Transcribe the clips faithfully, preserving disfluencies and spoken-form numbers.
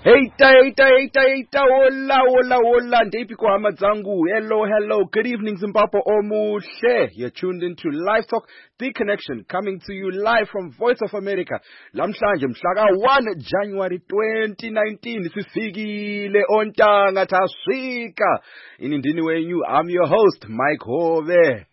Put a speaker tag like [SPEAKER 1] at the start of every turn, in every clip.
[SPEAKER 1] Heita, heita, heita, heita, hola, hola, hola, ndiphi kwa zangu. Hello, hello, good evening Zimbabwe omuhle. You're tuned into Live Talk, The Connection, coming to you live from Voice of America. Lamhlanje mhlaka first January twenty nineteen, sifikile ontanga taswika. Inindini wenyu, I'm your host, Mike Hove.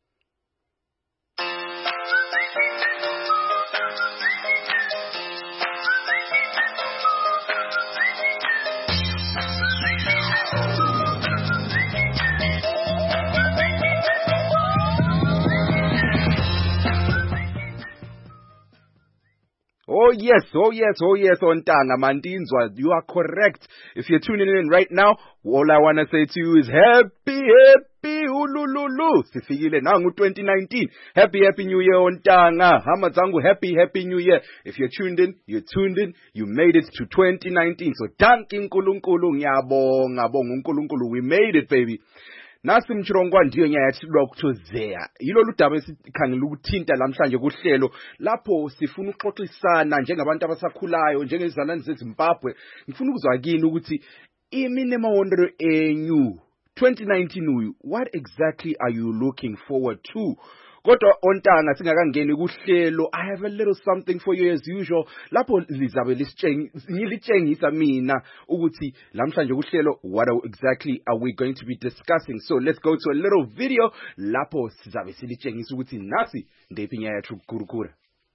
[SPEAKER 1] Oh yes, oh yes, oh yes, Ontanga Mandinzwa, you are correct. If you're tuning in right now, all I want to say to you is happy, happy, ulululu. Sifikile nangu twenty nineteen. Happy, happy new year, Ontanga. Hamazangu, happy, happy new year. If you're tuned in, you're tuned in, you made it to twenty nineteen. So thank you, nkulunkulu, ngiyabonga, bonga unkulunkulu. We made it, baby. Nasi mchirongwa ndiyo nyayathilwa kuthozea. Yilo ludaba esikhangela ukuthinta lamhlanje kuhlelo lapho sifuna ukuxoxisana njengabantu abasakhulayo njengezizalwane zeZimbabwe. Ngifuna ukuzwa kini ukuthi imini emawondero enyu twenty nineteen uyu, what exactly are you looking forward to? Kodwa Ontanga singakangeni kuhlelo, I have a little something for you as usual. Lapho lizabe lisitshengisa mina ukuthi lamhlanje kuhlelo what exactly are we going to be discussing. So let's go to a little video lapho sizabe silitshengisa ukuthi nasi ndephi nyayathu kurukura.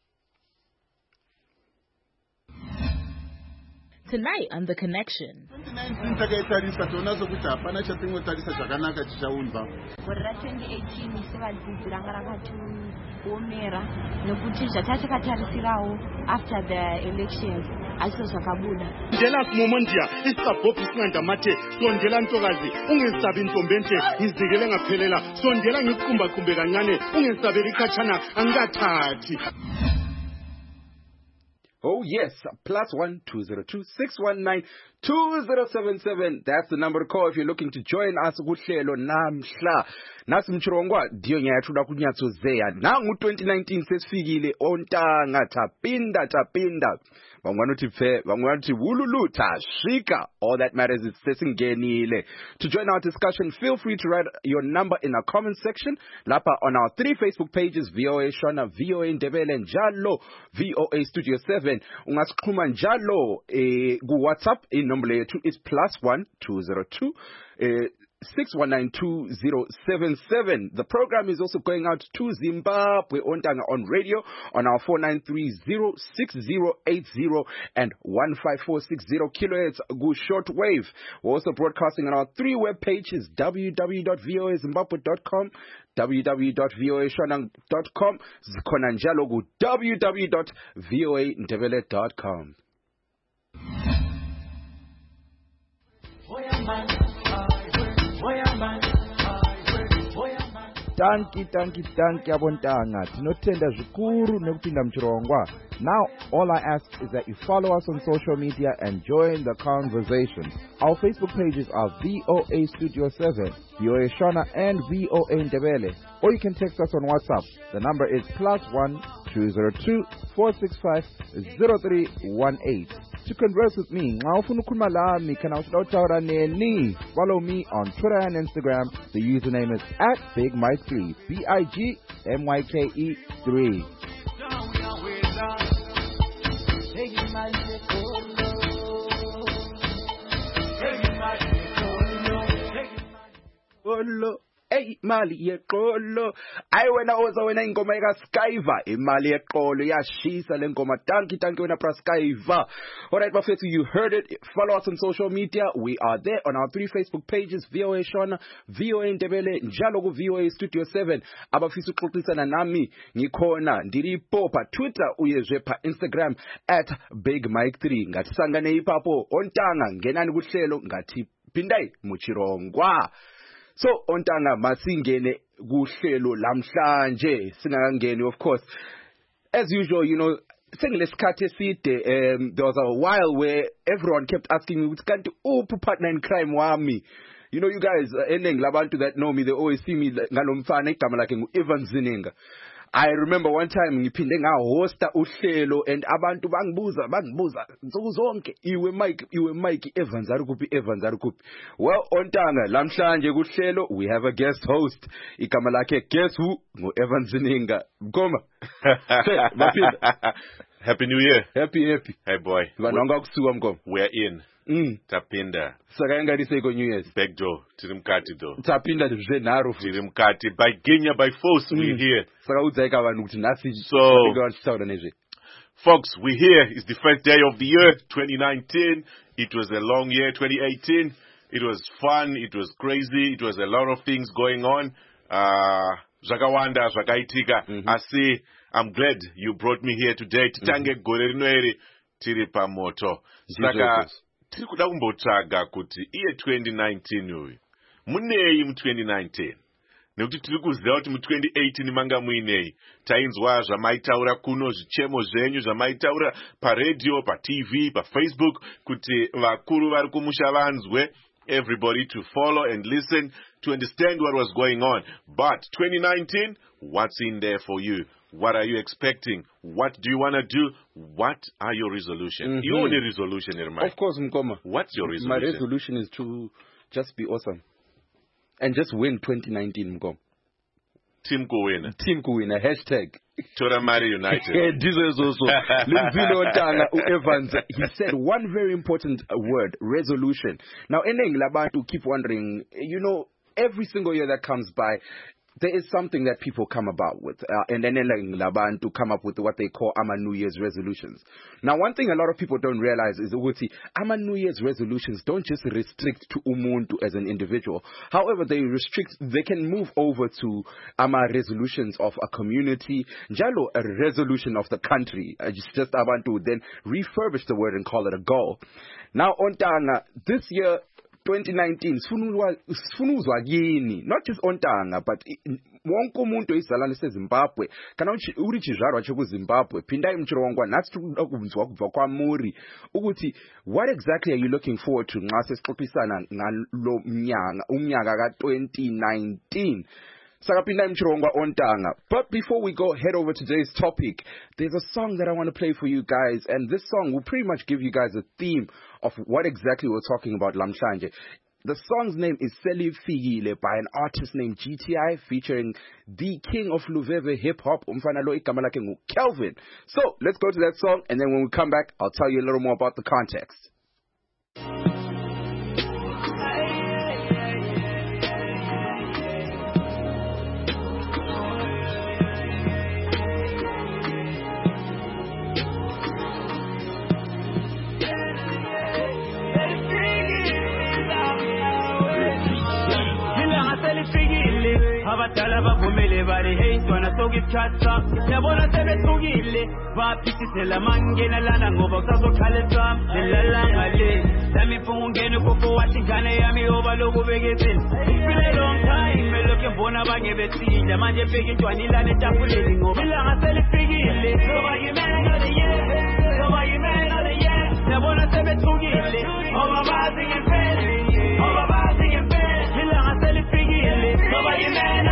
[SPEAKER 2] Tonight on The Connection.
[SPEAKER 3] twenty nineteen takatarisa tonazo kuti hapana chatingotarisa zvakanaka chichaunzwa.
[SPEAKER 4] Gore ra twenty eighteen sevadzidzi ranga rakatiomera nekuti zvatatakatarisilawo after the elections acho zvakabuda.
[SPEAKER 5] Ndela kumomondia isabhobhi singandamate sondela ntokazi ungesabi ntombente ngizikele ngaphelela sondela ngikumba kumbe kancane ungesabeli khatshana angathathi.
[SPEAKER 1] Oh yes, plus one two zero two six one nine two zero seven seven. That's the number to call if you're looking to join us. Kuhlelo namhla. Nasi mchirongwa ndiyo nyayathula kunyatsozeya. Nangu twenty nineteen sesifikile ontanga tapinda tapinda. Vangwanuti pfe, vangwanuti wululu tashika. All that matters is sesingenile. To join our discussion, feel free to write your number in our comment section. Lapa on our three Facebook pages, V O A Shona, V O A Ndebele, Njalo, V O A Studio seven. Ungasixhuma njalo eh, ku WhatsApp inombolo yethu is plus one two zero two eh, six one nine two zero seven seven. The program is also going out to Zimbabwe Ontanga on radio on our four nine three zero six zero eight zero and one five four six zero kilohertz good shortwave. We're also broadcasting on our three web pages, w w w dot v o a zimbabwe dot com, w w w dot v o a shona dot com, zikhona njalo ku w w w dot v o a ndebele dot com. Tanki tanki tanki abontanga tinotenda zvikuru nekupinda mchirongwa. Now all I ask is that you follow us on social media and join the conversation. Our Facebook pages are V O A Studio seven, V O A Shona and V O A Ndebele. Or you can text us on WhatsApp. The number is plus one two zero two four six five zero three one eight. To converse with me, follow me on Twitter and Instagram. The username is at Big Mike three, B I G M Y K E three. Hey, Mali yeqolo. Ayi wena oza wena ingoma eka Skyva. Imali yeqolo yashisa le ngoma. Tanki tanki wena pra Skyva. Alright, bafethu, you heard it. Follow us on social media. We are there on our three Facebook pages, V O A Shona, V O A Ndebele, njalo ku V O A Studio seven. Abafisa ukuxoxisana nami ngikhona ndilipo pa Twitter uyezwe pa Instagram at Big Mike three. Ngathi sangane ipapo ontanga ngenani kuhlelo ngathi pindai muchirongwa. So ontanga masingene kuhlelo lamhlanje singakangeni, of course, as usual, you know, sengilesikhathi eside. Um, there was a while where everyone kept asking me, kanti uphi partner in crime wami? You know, you guys, eningi labantu that know me, they always see me ngalomfana igama lakhe ngu Evan Zininga. I remember one time ngiphinde ngahosta uhlelo and abantu bangibuza bangibuza nsuku zonke iwe Mike iwe Mike Evans ari kuphi Evans ari kuphi. Well ontanga lamhlanje kuhlelo we have a guest host igama lakhe guess who ngo Evans Ninga Mkoma.
[SPEAKER 6] Happy New Year.
[SPEAKER 1] Happy happy.
[SPEAKER 6] Hey boy.
[SPEAKER 1] Vanonga kusuka Mkoma.
[SPEAKER 6] We're in.
[SPEAKER 1] Mm.
[SPEAKER 6] Tapinda.
[SPEAKER 1] Saka ngarise ko New Year's.
[SPEAKER 6] Back door. Tirimkati though.
[SPEAKER 1] Tapinda zvenaro.
[SPEAKER 6] Tirimkati by Kenya by force mm. we here.
[SPEAKER 1] Saka udzeka vanhu kuti nasi.
[SPEAKER 6] So folks, we here. It's the first day of the year twenty nineteen. It was a long year twenty eighteen. It was fun, it was crazy, it was a lot of things going on. Uh Zvakawanda, zvakaitika. Mm-hmm. I see I'm glad you brought me here today. Titange gore rinoeri tiri pamoto. Saka tiri kuda kumbotsvaga kuti iye twenty nineteen uyu munei mu twenty nineteen. Nekuti tiri kuziva kuti mu twenty eighteen manga muinei. Tainzwa zvamaitaura kuno zvichemo zvenyu zvamaitaura paredio, pa T V, pa Facebook kuti vakuru vari kumusha vanzwe. Everybody to follow and listen to understand what was going on. But twenty nineteen, what's in there for you? What are you expecting? What do you want to do? What are your resolutions? Mm-hmm. You own a resolution, Irma.
[SPEAKER 1] Of course, Mkoma.
[SPEAKER 6] What's your resolution?
[SPEAKER 1] My resolution is to just be awesome. And just win twenty nineteen, Mkoma.
[SPEAKER 6] Team Kuwina.
[SPEAKER 1] Team Kuwina. Hashtag.
[SPEAKER 6] Toramari United.
[SPEAKER 1] This is also. Evans, he said one very important word, resolution. Now, ending Labantu keep wondering, you know, every single year that comes by, there is something that people come about with, uh, and then Laban to come up with what they call Ama New Year's resolutions. Now, one thing a lot of people don't realize is that Ama New Year's resolutions don't just restrict to Umuntu as an individual. However, they restrict, they can move over to Ama resolutions of a community, Jalo, a resolution of the country. Uh, just just Abantu would then refurbish the word and call it a goal. Now, Ontanga, this year, twenty nineteen, sifunuzwa yini, not just Ontanga, but wonke umuntu izalwane seZimbabwe, kana uri chizvarwa chekuZimbabwe, pindai mchirongwa, natsi kubvunzwa kubva kwaMuri, ukuthi what exactly are you looking forward to nxa sesixoxisana ngalo mnyaka, umnyaka ka twenty nineteen? Sakapindai mchirongwa Ontanga. But before we go head over to today's topic, there's a song that I want to play for you guys, and this song will pretty much give you guys a theme of what exactly we're talking about lamhlanje. The song's name is Seli Figile by an artist named G T I featuring the king of Luveve hip hop, umfana lo igama lakhe ngu Kelvin. So let's go to that song, and then when we come back, I'll tell you a little more about the context. Abadala bavumele bari hey ntwana sokithatha yabona sebethukile baphisisela mangena lana ngoba kusazokhalesa lelalanga le lami mfungu ngene kofo wathi ngane yami oba lokubekezela ifile long time lokho mbona bangebethinda manje bheka intwana ilana etafuleni ngoba ilanga selifikile ngoba yimena le year ngoba yimena le year yabona sebethukile ngoba bazi ngempela ngoba bazi ngempela ilanga selifikile ngoba yimena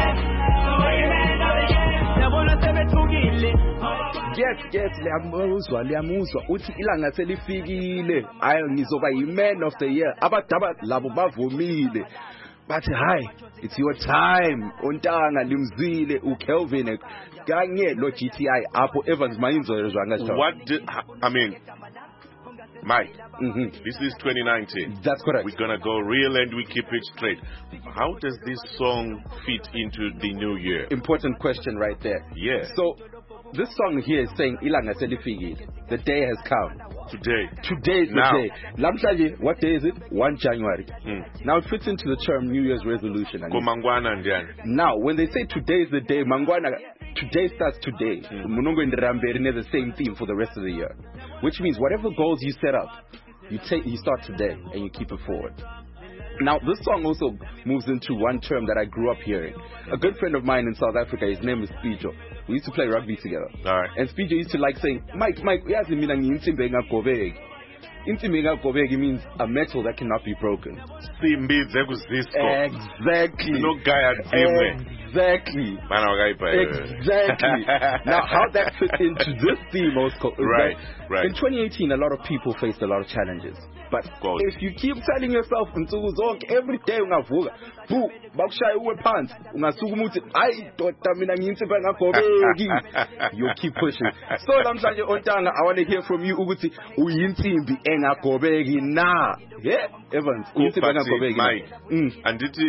[SPEAKER 1] Yes, yes, liyamuzwa, liyamuzwa. Uthi ilanga selifikile. Ayo ngizoba yi-man of the year. Abadaba labo bavumile. But hi, it's your time. Ontanga limzile uKelvin kanye lo G T I apho Evans mayinzo zwanga.
[SPEAKER 6] What did, I mean, Mike,
[SPEAKER 1] mm-hmm.
[SPEAKER 6] This is twenty nineteen.
[SPEAKER 1] That's correct.
[SPEAKER 6] We're going to go real and we keep it straight. How does this song fit into the new year?
[SPEAKER 1] Important question right there.
[SPEAKER 6] Yeah.
[SPEAKER 1] So, this song here is saying, Ilanga Selifikile. The day has come.
[SPEAKER 6] Today.
[SPEAKER 1] Today is the
[SPEAKER 6] now.
[SPEAKER 1] day. Lamhlanje, what day is it? One January.
[SPEAKER 6] Mm.
[SPEAKER 1] Now, it fits into the term New Year's resolution.
[SPEAKER 6] Mangwana ndiani.
[SPEAKER 1] Now, when they say today is the day, Mangwana, today starts today. Munongo and Ramberi the same theme for the rest of the year. Which means whatever goals you set up, you take, you start today and you keep it forward. Now, this song also moves into one term that I grew up hearing. A good friend of mine in South Africa, his name is Spijo. We used to play rugby together.
[SPEAKER 6] All right.
[SPEAKER 1] And Spijo used to like saying, Mike, Mike, uyazi mina ngiyinsimbi engagobeki. Insimbi engagobeki means a metal that cannot be broken.
[SPEAKER 6] Simbi zekuzisco.
[SPEAKER 1] Exactly.
[SPEAKER 6] No guy at
[SPEAKER 1] Exactly.
[SPEAKER 6] Exactly.
[SPEAKER 1] Exactly. Now, how that fits into this theme, also,
[SPEAKER 6] right, right.
[SPEAKER 1] In twenty eighteen, a lot of people faced a lot of challenges. But if you keep telling yourself, every day, ungavuka, boo, bakushaya uwe phansi, ungasuka umuthi, ayi, doda mina ngiyinsimbi engagobeki. You keep pushing. So, namhlanje Ontanga, I want to hear from you ukuthi uyinsimbi engagobeki na. Yeah, Evans, uyinsimbi engagobeki.
[SPEAKER 6] Mike, anditi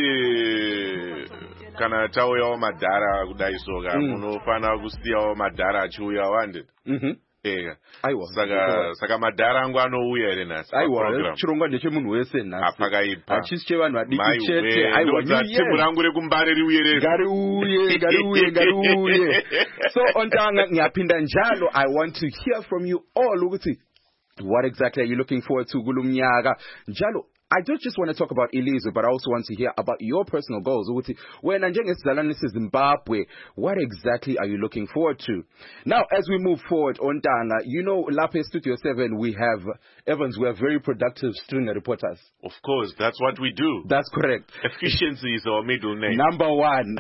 [SPEAKER 6] kana tauyawo madhara kudai soka, unofana kusiyawo madhara achiuya wanded.
[SPEAKER 1] Mhm.
[SPEAKER 6] Yeah.
[SPEAKER 1] Aiwa.
[SPEAKER 6] Saka saka madhara angu anouya ere nasi.
[SPEAKER 1] Aiwa, chirongwa ndechemunhu wese nasi.
[SPEAKER 6] Apakaipa.
[SPEAKER 1] Achisi chevanhu vadiki chete.
[SPEAKER 6] Aiwa, timu rangu rekumbare riuye rese.
[SPEAKER 1] Gari uye, gari uye, gari uye. So, Ontanga, ngiyaphinda njalo, I want to hear from you all ukuthi what exactly are you looking forward to kulo mnyaka? Njalo, I don't just want to talk about Ilizwe, but I also want to hear about your personal goals. When Zimbabwe, what exactly are you looking forward to? Now, as we move forward, Ontanga, you know, Lape Studio seven, we have, Evans, we have very productive stringer reporters.
[SPEAKER 6] Of course, that's what we do.
[SPEAKER 1] That's correct.
[SPEAKER 6] Efficiency is our middle name.
[SPEAKER 1] Number one.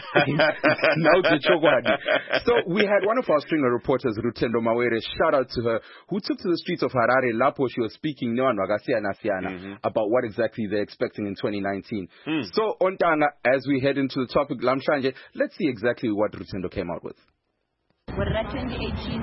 [SPEAKER 1] So we had one of our stringer reporters, Rutendo Mawere, shout out to her, who took to the streets of Harare, Lapo, she was speaking mm-hmm. about what exactly they're expecting in twenty nineteen.
[SPEAKER 6] Mm.
[SPEAKER 1] So, Ontanga, as we head into the topic, Lamshanje, let's see exactly what Rutendo came out with.
[SPEAKER 4] twenty eighteen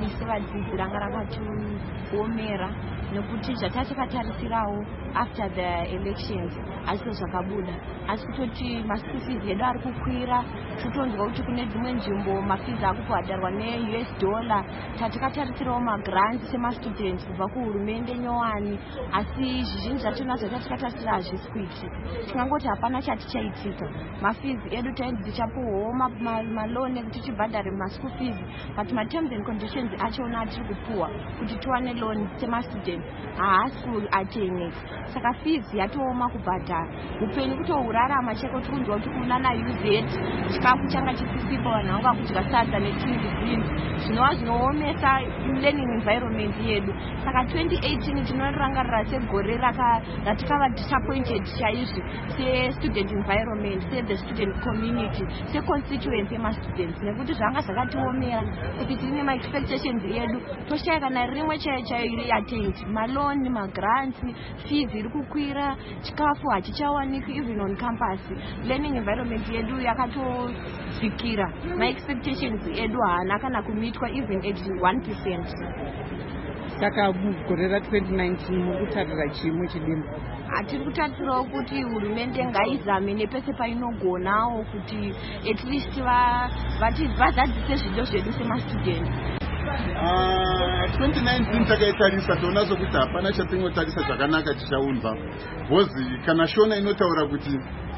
[SPEAKER 4] nokuti zvatatakatarirawo after the elections asi zvakabuda asi kutoti maschool fees edu ari kukwira totonzwa kuti kune dzimwe nzvimbo mafees akubhadharwa ne-U S dollar tatakatarisirawo magrants semastudents kubva kuhurumende nyowani asi zvizhinji zvachona zvatatakatarira hazviswiki tingangoti hapana chatichaitika mafees edu taiti tichapuwawo malone ekuti tichibhadhare maschool fees but ma-terms and conditions achona atiri kupuwa kuti tiwane loan semastudents haasi kuatenge saka fees yatooma kubhadhara upenyu kutourarama cheko tikunzwa kuti kuna na-U Z chikafu changa chisisipa vanhu vangu vakudya sadza netingi beans zvinova zvinoomesa learning environment yedu saka twenty eighteen tinorangarira segore ratikava disappointed chaizvi se-student environment se-the student community se-constituency yemastudents nekuti zvanga zvakatiomera kuti tine ma-expectations edu toshaya kana rimwe chaiyo chaiyo iri attained maloni magrants fees iri kukwira chikafu hachichawanikwi even on campus learning environment yedu yakatodzikira ma-expectations edu haana kana kumitwa even at one percent.
[SPEAKER 7] Saka gore ra twenty nineteen mukutarira chimwe chidini
[SPEAKER 4] atiri kutarisirawo kuti hurumende ngaizame nepese painogonawo kuti at least vazadzise zvido zvedu semastudents.
[SPEAKER 3] twenty nineteen takaitarisa toona sokuti hapana chatingotarisa zvakanaka tichaunzwa bhozi kana shona inotaura kuti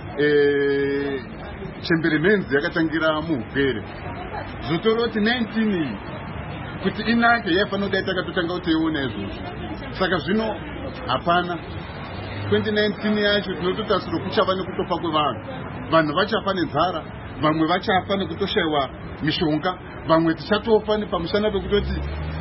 [SPEAKER 3] chemberemenzi yakatangira muugere zotoroti nineteen iyi kuti inake yaifanira kudai takatotanga kutoiona izvozvo saka zvino hapana twenty nineteen yacho tinototarisira kuchava nekutofa kwevanhu vanhu vachafa nenzara vamwe vachafa nekutoshayiwa mishonga vamwe tichatofa nepamushana pekutoti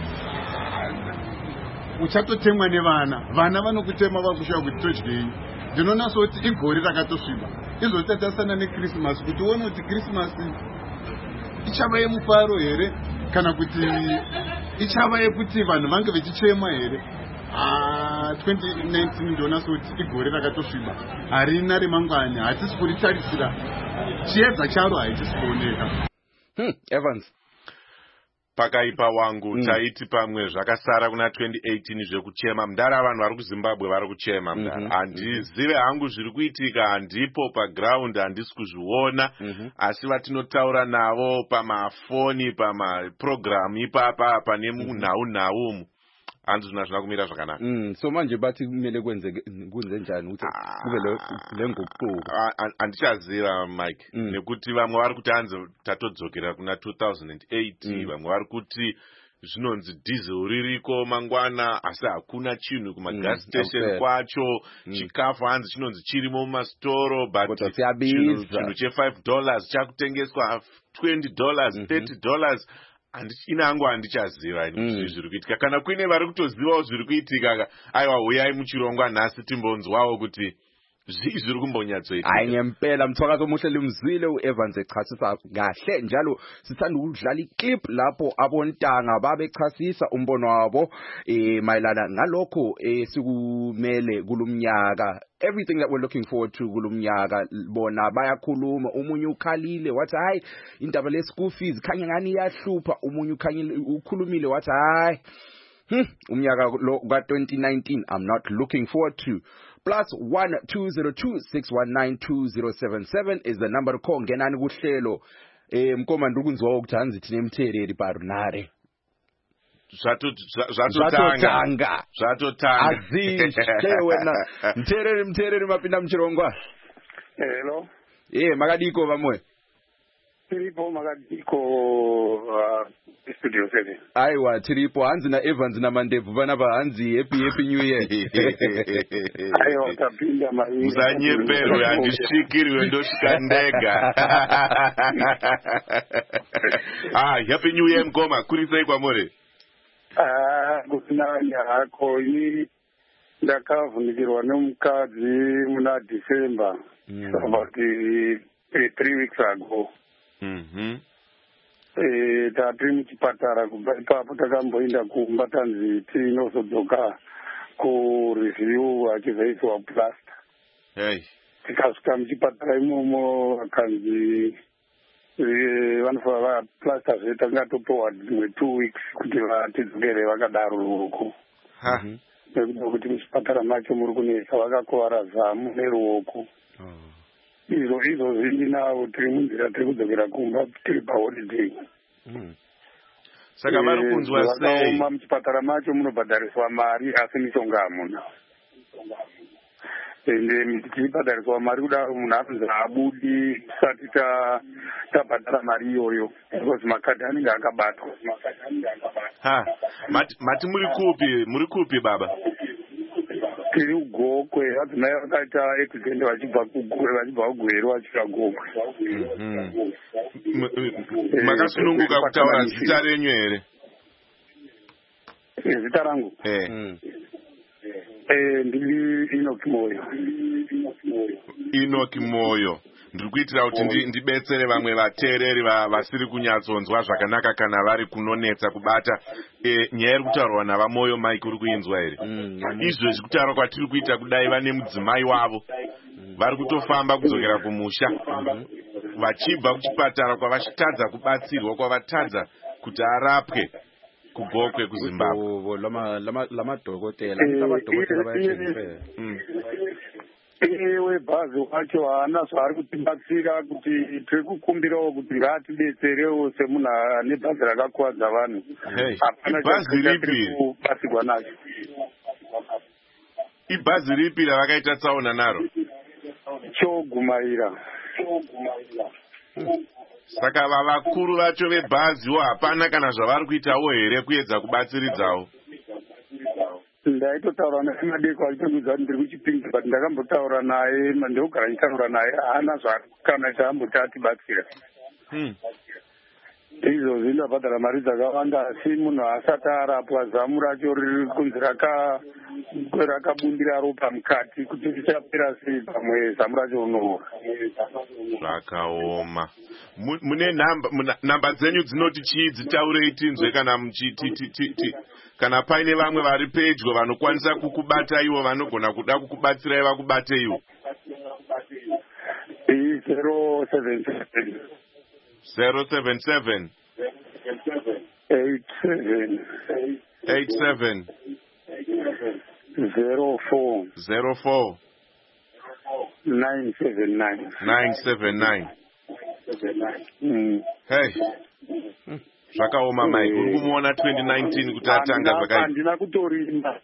[SPEAKER 3] uchatotemwa nevana vana vanokutema vakushayiwa kuti todyei ndinoona soti igore rakatosviba izotatarisana nekrismasi kuti uone kuti krismasi ichava yemufaro here kana kuti ichava yekuti vanhu vange vechichema here. twenty nineteen ndinoona soti igore rakatosviba harina remangwani hatisi kuritarisira chiedza charo haitisi kuoneka.
[SPEAKER 1] Hmm, Evans.
[SPEAKER 6] Pakaipa wangu mm. taiti pamwe zvakasara kuna twenty eighteen zvekuchema mudara vanhu vari kuZimbabwe vari kuchema mudara mm -hmm. handizive hangu zviri kuitika handipo paground handisi kuzviona mm -hmm. asi vatinotaura navo pamafoni pamaprogramu ipapa pane munhau nhau umu hanzi zvina zvina kumira zvakanaka.
[SPEAKER 1] Mm, so manje bathi kumele kwenze kunze njani ukuthi kube le nguquko
[SPEAKER 6] andichaziva Mike mm. nekuti vamwe vari kuti hanzi tatodzokera kuna two thousand eight mm. vamwe vari kuti zvinonzi diesel ririko mangwana asi hakuna chinhu kumagas mm. station okay. kwacho mm. chikafu hanzi chinonzi chirimo mumastoro but chinhu che five dollars chakutengeswa twenty dollars mm -hmm. thirty dollars inangu handichaziva mm. zviri kuitika kana kuine vari kutozivawo zviri kuitika aiwa uyai muchirongwa nhasi timbonzwawo kuti zviri kumbonyatsoita
[SPEAKER 1] hayi ngempela mthwakazi omuhle limzwile u-Evans echasisa kahle njalo sithanda ukudlala iclip lapho abontanga babechasisa umbono wabo eh mayelana ngalokho esikumele kulumnyaka. Everything that we're looking forward to kulumnyaka bona bayakhuluma, umunye ukhalile wathi hayi indaba le school fees khanye ngani iyahlupha, umunye ukhanyile ukhulumile wathi hayi Hmm, umnyaka lo ka twenty nineteen I'm not looking forward to. Plus one two zero two six one nine two zero seven seven is the number to call. Ngenani kuhlelo eh mkomanda ukunzwa ukuthi hanzi thine mthereri barunare.
[SPEAKER 6] Zvatotanga zvatotanga
[SPEAKER 1] azishe wena mthereri mthereri mapinda mchirongwa.
[SPEAKER 8] Hello.
[SPEAKER 1] Eh makadiko vamwe.
[SPEAKER 8] Tiripo makadiko uh, studio seven.
[SPEAKER 1] Aiwa tiripo hanzi na Evans na Mandevu vana va hanzi happy happy new year.
[SPEAKER 8] Ayo tapinda mai.
[SPEAKER 6] Uzanyepero yandishikiriwe ndoshikandega. Ah, happy new year mkoma kurisei kwa more.
[SPEAKER 8] Ah, kusinanya hako ini ndakavhunikirwa nomukadzi muna December. Mm. About uh, three weeks ago.
[SPEAKER 6] Mhm.
[SPEAKER 8] Eh tati muchipatara kubva ipapo takamboenda kumba tanzi tinozodzoka ku review achizoiswa plaster.
[SPEAKER 6] Hey.
[SPEAKER 8] Tikasvika muchipatara imomo akanzi vanofana plaster zveta ngatopiwa dzimwe two weeks kuti vatidzokere vakadaro ruoko.
[SPEAKER 6] Ha.
[SPEAKER 8] Nekuda kuti muchipatara macho muri kunesa vakakuvara zamu neruoko. Izvo izvo zvindinawo tiri munzira tiri kudzokera kumba tiri paholiday.
[SPEAKER 6] Saka vari kunzwa sei?
[SPEAKER 8] Vakaoma muchipatara macho munobhadhariswa mari asi mishonga hamuna. Ende tichibhadhariswa mari kudaro munhu anonzi abudi tisati tabhadhara mari iyoyo because makadhi anenge akabatwa.
[SPEAKER 6] Ha, mati muri kupi muri kupi baba?
[SPEAKER 8] Tiri ugokwe adzimai vakaita accident vachibva kugwe vachibva kugweru vachika gokwe.
[SPEAKER 6] Makasununguka kutaura zita renyu here?
[SPEAKER 8] Zita rangu?
[SPEAKER 6] Eh.
[SPEAKER 8] Eh ndiri Enoch Moyo.
[SPEAKER 6] Enoch Moyo. Ndiri kuitira kuti ndibetsere vamwe vateereri vasiri kunyatsonzwa zvakanaka kana vari kunonetsa kubata nyaya iri kutaurwa navamoyo Mike uri kuinzwa here. Izvezvi kutaura kwatiri kuita kudai vane mudzimai wavo vari kutofamba kudzokera kumusha vachibva kuchipatara kwavachitadza kubatsirwa kwavachitadza kuti arapwe kugokwe kuZimbabwe.
[SPEAKER 1] lamadhokotela lamadhokotela vayachipera.
[SPEAKER 8] Ewe bhazi wacho haana zvaari kutibatsira kuti tiri kukumbirawo kuti ngatidetserewo semunhu ane bhazi rakakuwadza vanhu.
[SPEAKER 6] Ibhazi ripi
[SPEAKER 8] kubatsirwa nacho?
[SPEAKER 6] Ibhazi ripi ravakaita tsaona naro?
[SPEAKER 8] Chogumaira.
[SPEAKER 6] Saka vavakuru vacho vebhaziwo hapana kana zvavari kuitawo here kuedza kubatsiridzawo?
[SPEAKER 8] Ndaitotaura naye madeko achitondudza kuti ndiri kuchipingi but ndakambotaura naye ndogara ndichitaura naye haana zvakana chaamboti atibatsira. Izvo zvindabhadhara mari dzakawanda asi munhu asati arapwa zamu racho riri kunzi rakabundira ropa mukati kuti richapera sei pamwe zamu racho unoora.
[SPEAKER 6] Zvakaoma. Mune nhamba dzenyu dzinoti chii dzitaurei tinzwe kana muchiti kana paine vamwe vari pedyo vanokwanisa kukubata ivo vanogona kuda kukubatsirai vakubate ivo?
[SPEAKER 8] zero seven seven
[SPEAKER 6] zero seven seven
[SPEAKER 8] eight seven
[SPEAKER 6] eight seven
[SPEAKER 8] zero four
[SPEAKER 6] zero four
[SPEAKER 8] nine seven nine
[SPEAKER 6] nine seven nine. Hey. Zvakaoma Mike, uri kumuona twenty nineteen kuti atanga zvakaita.
[SPEAKER 8] Handina kutorinda.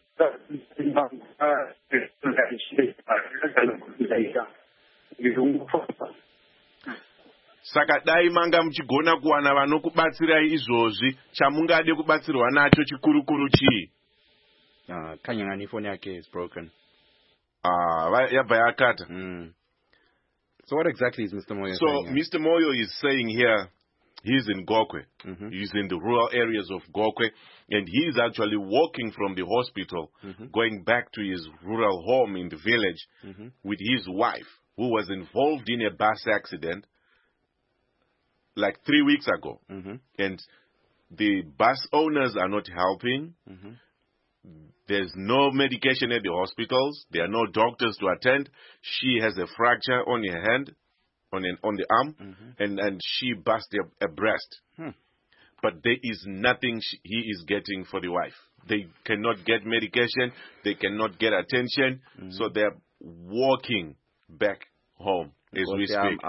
[SPEAKER 6] Saka dai manga muchigona kuwana vanokubatsirai izvozvi, chamungade kubatsirwa nacho chikurukuru chii?
[SPEAKER 1] Ah, kanyangani phone yake is broken.
[SPEAKER 6] Ah, yabva yakata.
[SPEAKER 1] Mm. So what exactly is Mister Moyo
[SPEAKER 6] so,
[SPEAKER 1] saying?
[SPEAKER 6] So Mister Moyo is saying here He's in Gokwe.
[SPEAKER 1] Mm-hmm.
[SPEAKER 6] He's in the rural areas of Gokwe. And he's actually walking from the hospital,
[SPEAKER 1] mm-hmm.
[SPEAKER 6] going back to his rural home in the village
[SPEAKER 1] mm-hmm.
[SPEAKER 6] with his wife, who was involved in a bus accident like three weeks ago.
[SPEAKER 1] Mm-hmm.
[SPEAKER 6] And the bus owners are not helping.
[SPEAKER 1] Mm-hmm.
[SPEAKER 6] There's no medication at the hospitals. There are no doctors to attend. She has a fracture on her hand, on an, on the arm,
[SPEAKER 1] mm-hmm.
[SPEAKER 6] and, and she busted a, a breast.
[SPEAKER 1] Hmm.
[SPEAKER 6] But there is nothing she, he is getting for the wife. They cannot get medication. They cannot get attention.
[SPEAKER 1] Mm-hmm.
[SPEAKER 6] So they're walking back home as we speak.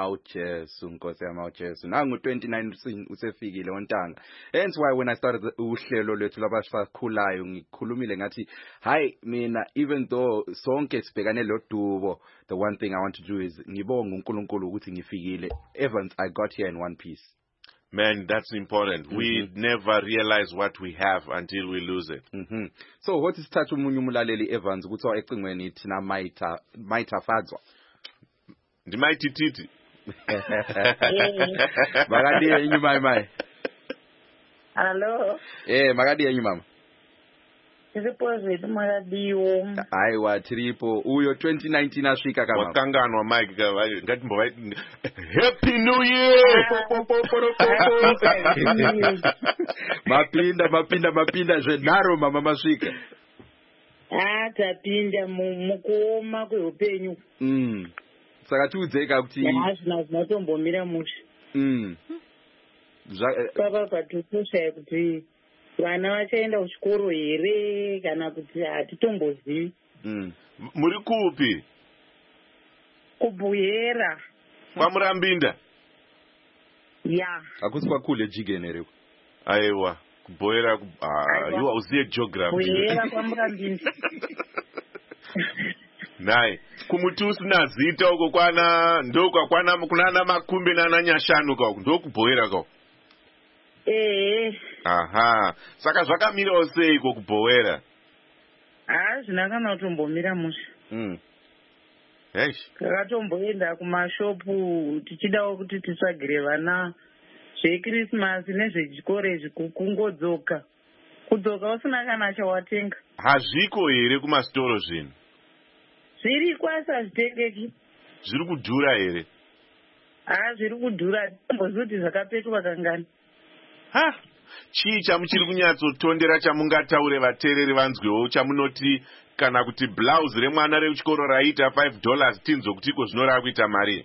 [SPEAKER 1] Nangu twenty-nine usefikile ontanga. Hence why when I started uhlelo lethu labasakhulayo ngikhulumile ngathi hayi mina even though sonke sibhekane lodubo, the one thing I want to do is ngibonga uNkulunkulu ukuthi ngifikile. Evans, I got here in one piece.
[SPEAKER 6] Man, that's important.
[SPEAKER 1] Mm-hmm.
[SPEAKER 6] We never realize what we have until we lose it.
[SPEAKER 1] Mm-hmm. So what is thatha umunye umlaleli Evans ukuthi ecingweni thina maitha maitha fadzwa.
[SPEAKER 6] Ndimayithi titi.
[SPEAKER 1] Makadi yenyu mai mai.
[SPEAKER 9] Hello.
[SPEAKER 1] Eh, makadi yenyu mama.
[SPEAKER 9] Isipo zethu makadiwo.
[SPEAKER 1] Hayi wa tripo uyo twenty nineteen asvika kama.
[SPEAKER 6] Wakanganwa Mike ka ngati mbo Happy New Year.
[SPEAKER 1] Mapinda mapinda mapinda zvenaro mama masvika.
[SPEAKER 9] Ah, tapinda mukuoma kweupenyu.
[SPEAKER 1] Mm. Saka tiudzeka kuti
[SPEAKER 9] hazvina zvinotombomira musha.
[SPEAKER 1] Mm.
[SPEAKER 9] Papa patutoshaya kuti vana vachaenda kuchikoro here kana kuti hatitombozivi.
[SPEAKER 6] Mm. Muri kupi?
[SPEAKER 9] Kubuyera.
[SPEAKER 6] Kwamurambinda?
[SPEAKER 9] Ya.
[SPEAKER 1] Akusi kwakule jigenere.
[SPEAKER 6] Aiwa. Kubuyera ah you uziye geography.
[SPEAKER 9] Kubuyera kwamurambinda.
[SPEAKER 6] Nai, kumutusi nazita uko kwana ndoko kwana kunana makumbi nana nyashanu kwa ndoko kubhoera kwa.
[SPEAKER 9] Eh.
[SPEAKER 6] Aha, saka zvakamira sei uko kubhoera?
[SPEAKER 9] Ah, zvinakana kutombomira musha.
[SPEAKER 6] Mm. Hey.
[SPEAKER 9] Takatomboenda kumashopu tichidawo kuti titsvagire vana zveChristmas nezvechikoro zvikungodzoka. Kudzoka usina kana chawatenga.
[SPEAKER 6] Hazviko here kumastoro zvino.
[SPEAKER 9] Zviri kwasa zvitengeki.
[SPEAKER 6] Zviri kudhura here?
[SPEAKER 9] Ah, zviri kudhura. Mbozoti zvakapetwa kangani.
[SPEAKER 6] Ha! Chii chamuchiri kunyatsotondera chamungataure vateereri vanzwewo chamunoti kana kuti blouse remwana rekuchikoro raita five dollars tinzo kutiko zvinora kuita mari?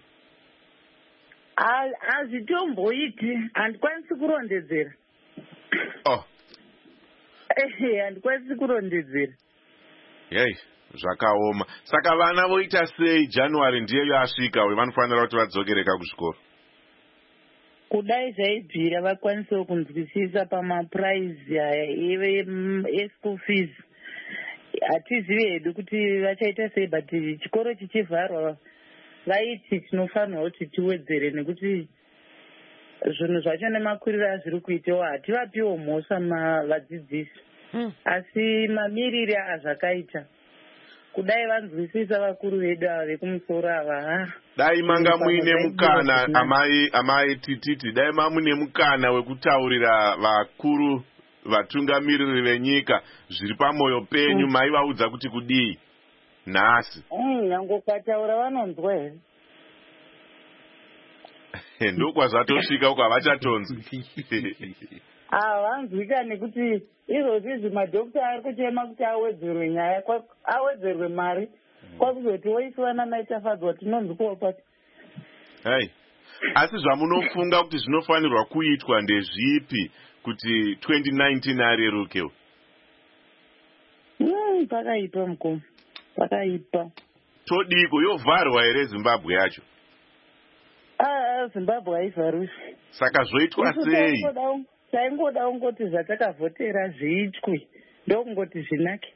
[SPEAKER 9] Hazvitomboiti, handikwanisi kurondedzera.
[SPEAKER 6] Oh.
[SPEAKER 9] Eh, handikwanisi kurondedzera.
[SPEAKER 6] Yey. Zvakaoma. Saka vana voita sei January ndiyo yasvika vanofanira kuti vadzokereka kuzvikoro?
[SPEAKER 9] Kudai zvaibvira vakwanisawo kunzwisisa pamaprize eschool fees. Hatizivi hedu kuti vachaita sei, but chikoro chichivharwa vaiti tinofanirwa kuti tiwedzere nekuti zvinhu zvacho nemakuriro azviri kuitawo hativapiwo mhosva vadzidzisi. Asi mamiriro azvakaita. Kudai vanzwisisa vakuru vedu ava vekumusoro ava.
[SPEAKER 6] Dai manga muine mukana amai amai tititi dai mamune mukana wekutaurira vakuru vatungamiriri venyika zviri pamoyo penyu maivaudza kuti kudii nhasi.
[SPEAKER 9] Nyange ukataura vanonzwa here.
[SPEAKER 6] Ndokwazvatosvika uko havachatonzwi.
[SPEAKER 9] Havanzwika nekuti izvozvi madhokita ari kuchema kuti awedzerwe nyaya awedzerwe mari kwakuzoti woisiwa namaitafadzwa tinonzwikawo pati.
[SPEAKER 6] Hai, asi zvamunofunga kuti zvinofanirwa kuitwa ndezvipi kuti twenty nineteen arerukewo?
[SPEAKER 9] Mm, pakaipa mukoma, pakaipa.
[SPEAKER 6] Todiko yovharwa here Zimbabwe yacho?
[SPEAKER 9] Ah, Zimbabwe haivharwi.
[SPEAKER 6] Saka zvoitwa sei?
[SPEAKER 9] Taingoda ungoti zvatakavhotera zviitwe ndokungoti zvinake.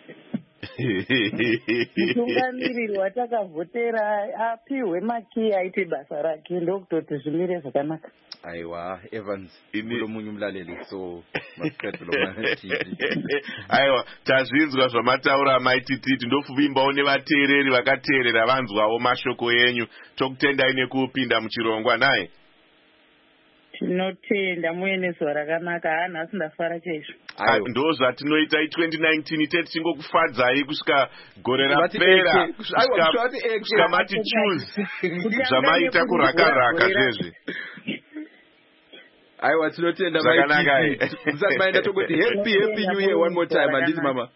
[SPEAKER 9] Mutungamiriri watakavhotera apiwe maki aite basa rake ndokutoti zvimire zvakanaka.
[SPEAKER 1] Aiwa, Evans, ulo munyu mlaleli so masikatulo matiti.
[SPEAKER 6] Aiwa, tazvinzwa zvamataura maitititi ndofuvimbawo nevateereri vakateerera vanzwawo mashoko yenyu. Tokutendai nekupinda muchirongwa naye.
[SPEAKER 9] tinotenda muye nezuva rakanaka. Hanhasi ndafara chaizvo.
[SPEAKER 6] Ndo zvatinoita i-twenty nineteen ite tichingokufadzai kusvika gore rapera, kusvika mati choose zvamaita kurakaraka zvezve.
[SPEAKER 1] Aiwa, tinotenda maiti. Musati maenda tongoti happy happy new year one more time. Handiti mama?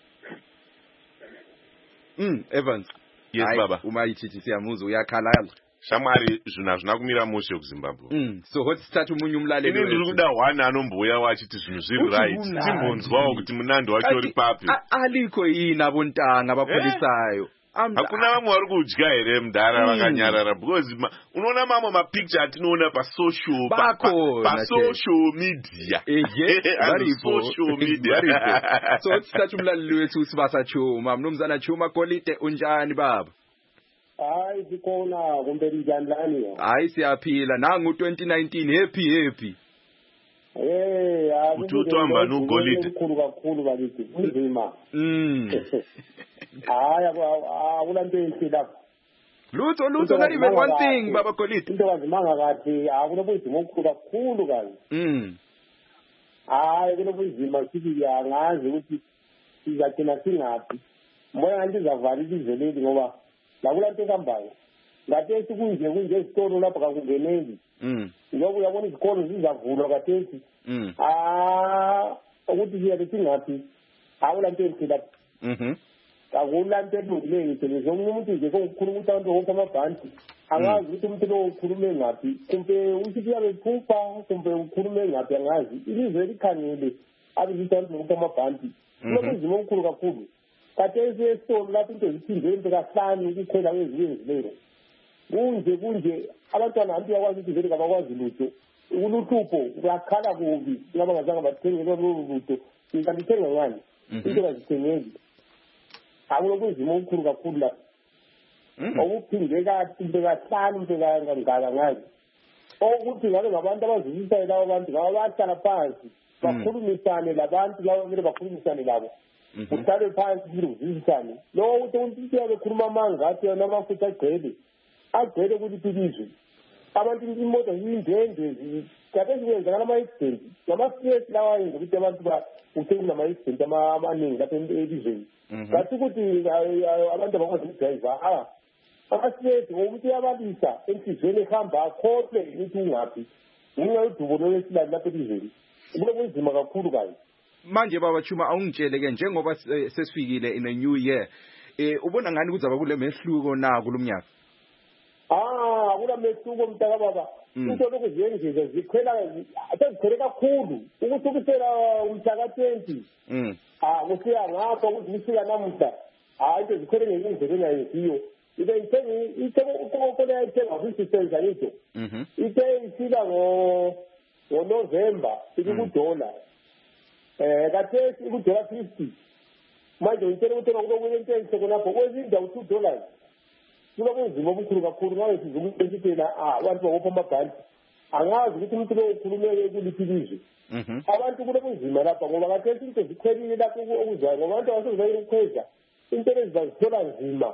[SPEAKER 1] Mm, Evans.
[SPEAKER 6] Yes,
[SPEAKER 1] Ai,
[SPEAKER 6] baba.
[SPEAKER 1] Umaiti tisiyamuzo uyakhalala.
[SPEAKER 6] Shamwari zvina zvina kumira mushe kuZimbabwe.
[SPEAKER 1] Mm, so hot start umunyu umlaleli.
[SPEAKER 6] Ndiri kuda one anomboya wachiti zvinhu zviri right. Timbonzwawo kuti munandi wacho uri papi.
[SPEAKER 1] Aliko yina bontanga abapholisayo.
[SPEAKER 6] Hakuna vamwe vari kudya here mudhara vakanyarara because unoona mamwe mapicture atinoona pasocial pasocial media.
[SPEAKER 1] Varipo. So hot start umlaleli wethu usibasa Chuma. Mnumzana Chuma Kolite unjani baba?
[SPEAKER 10] Hayi sikhona kumbe njani yo.
[SPEAKER 1] Hayi siyaphila nangu twenty nineteen happy happy.
[SPEAKER 10] Eh, hayi
[SPEAKER 6] uthuthu nogolide.
[SPEAKER 10] Kukhulu kakhulu bakithi. Kunzima.
[SPEAKER 1] Mm.
[SPEAKER 10] Hayi akulanto enhle lapha.
[SPEAKER 1] Lutho lutho not even one thing baba Kolide.
[SPEAKER 10] Into wazimanga kathi akunobuzima okukhulu kakhulu kazi.
[SPEAKER 1] Mm.
[SPEAKER 10] Hayi kunobuzima sithi yangazi ukuthi sizathina singapi. Mbona ngathi zavala ilizwe leli ngoba lakulanto ekambayo ngathethi kunje kunje esitolo lapha kakungeneki
[SPEAKER 1] mm
[SPEAKER 10] ngoba uyabona izikolo zizavulwa ngathethi
[SPEAKER 1] mm
[SPEAKER 10] ah ukuthi siyabe singapi awulanto enhlila
[SPEAKER 1] mhm
[SPEAKER 10] akulanto elungileyo nje umuntu nje kokukhuluma ukuthi abantu wonke amabhanti angazi ukuthi umuntu lo ukhulume ngapi kumbe usithi yabe phupha kumbe ukhulume ngapi angazi ilizwe likhangele abithi abantu wonke amabhanti lokho nzima okukhulu kakhulu. Kathesi esitolo lapho into ziphinde into kahlanu ukukhela kwezinye lero. Kunje kunje abantwana abantu yakwazi ukuthi vele kabakwazi lutho. Uluhlupho uyakhala kubi ngaba ngazange bathengele lutho. Ngikalithenga ngani? Into kazithengeli. Akulokunzima okukhulu kakhulu lapho. Okuphinde kathi into kahlanu into kangaka ngazi. Okuthi ngabe ngabantu abazwisisa labo bantu ngaba bahlala phansi bakhulumisane labantu labo kumele bakhulumisane labo. Uhlale phansi ukuthi uzwisisane lo ukuthi umuntu uyabekhuluma amanga athi yona amafutha agcwele agcwele ukuthi ilizwe abantu imoto zindende kathesi kwenzakala ama-accident nama-stress lawa yenza ukuthi abantu uthengile ama-accident amaningi lapha elizweni kathi ukuthi abantu abakwazi ukudrayiva a ama-stress ngokuthi uyabalisa enhliziyweni ehamba akhohlwe ukuthi ungaphi ngenxa yodubo lolwesilali lapha elizweni kulo kunzima kakhulu kazi.
[SPEAKER 1] Manje baba Chuma awungitshele ke njengoba sesifikile in a new year eh ubona ngani kuzaba kule mehluko na kulomnyaka?
[SPEAKER 10] Ah kula mehluko mntaka baba into lokho ziyenze zikhwela azikhwele kakhulu ukuthi ukusela umhlaka twenty
[SPEAKER 1] mm
[SPEAKER 10] ah kusiya ngapha ukuthi kusika namuhla ah into zikhwele ngezindlela yesiyo ibe ithengi ithengi ukukole ayithenga futhi senza into
[SPEAKER 1] mhm
[SPEAKER 10] ite isila ngo ngo November ikudollar eh kathesi ikudollar fifty manje ngitshela ukuthi ngokulokunye intense khonapho kwezindawo two dollars kuba kunzima obukhulu kakhulu ngabe sizokuthi esithela ah abantu bakupha amabhanti angazi ukuthi umuntu lo ukhulumeke kuliphi ilizwe
[SPEAKER 1] mhm
[SPEAKER 10] abantu kulo kunzima lapha ngoba kathesi into zikhwelile lapho okuzwayo ngoba abantu abasebenza ukukhweza into ezizazithola nzima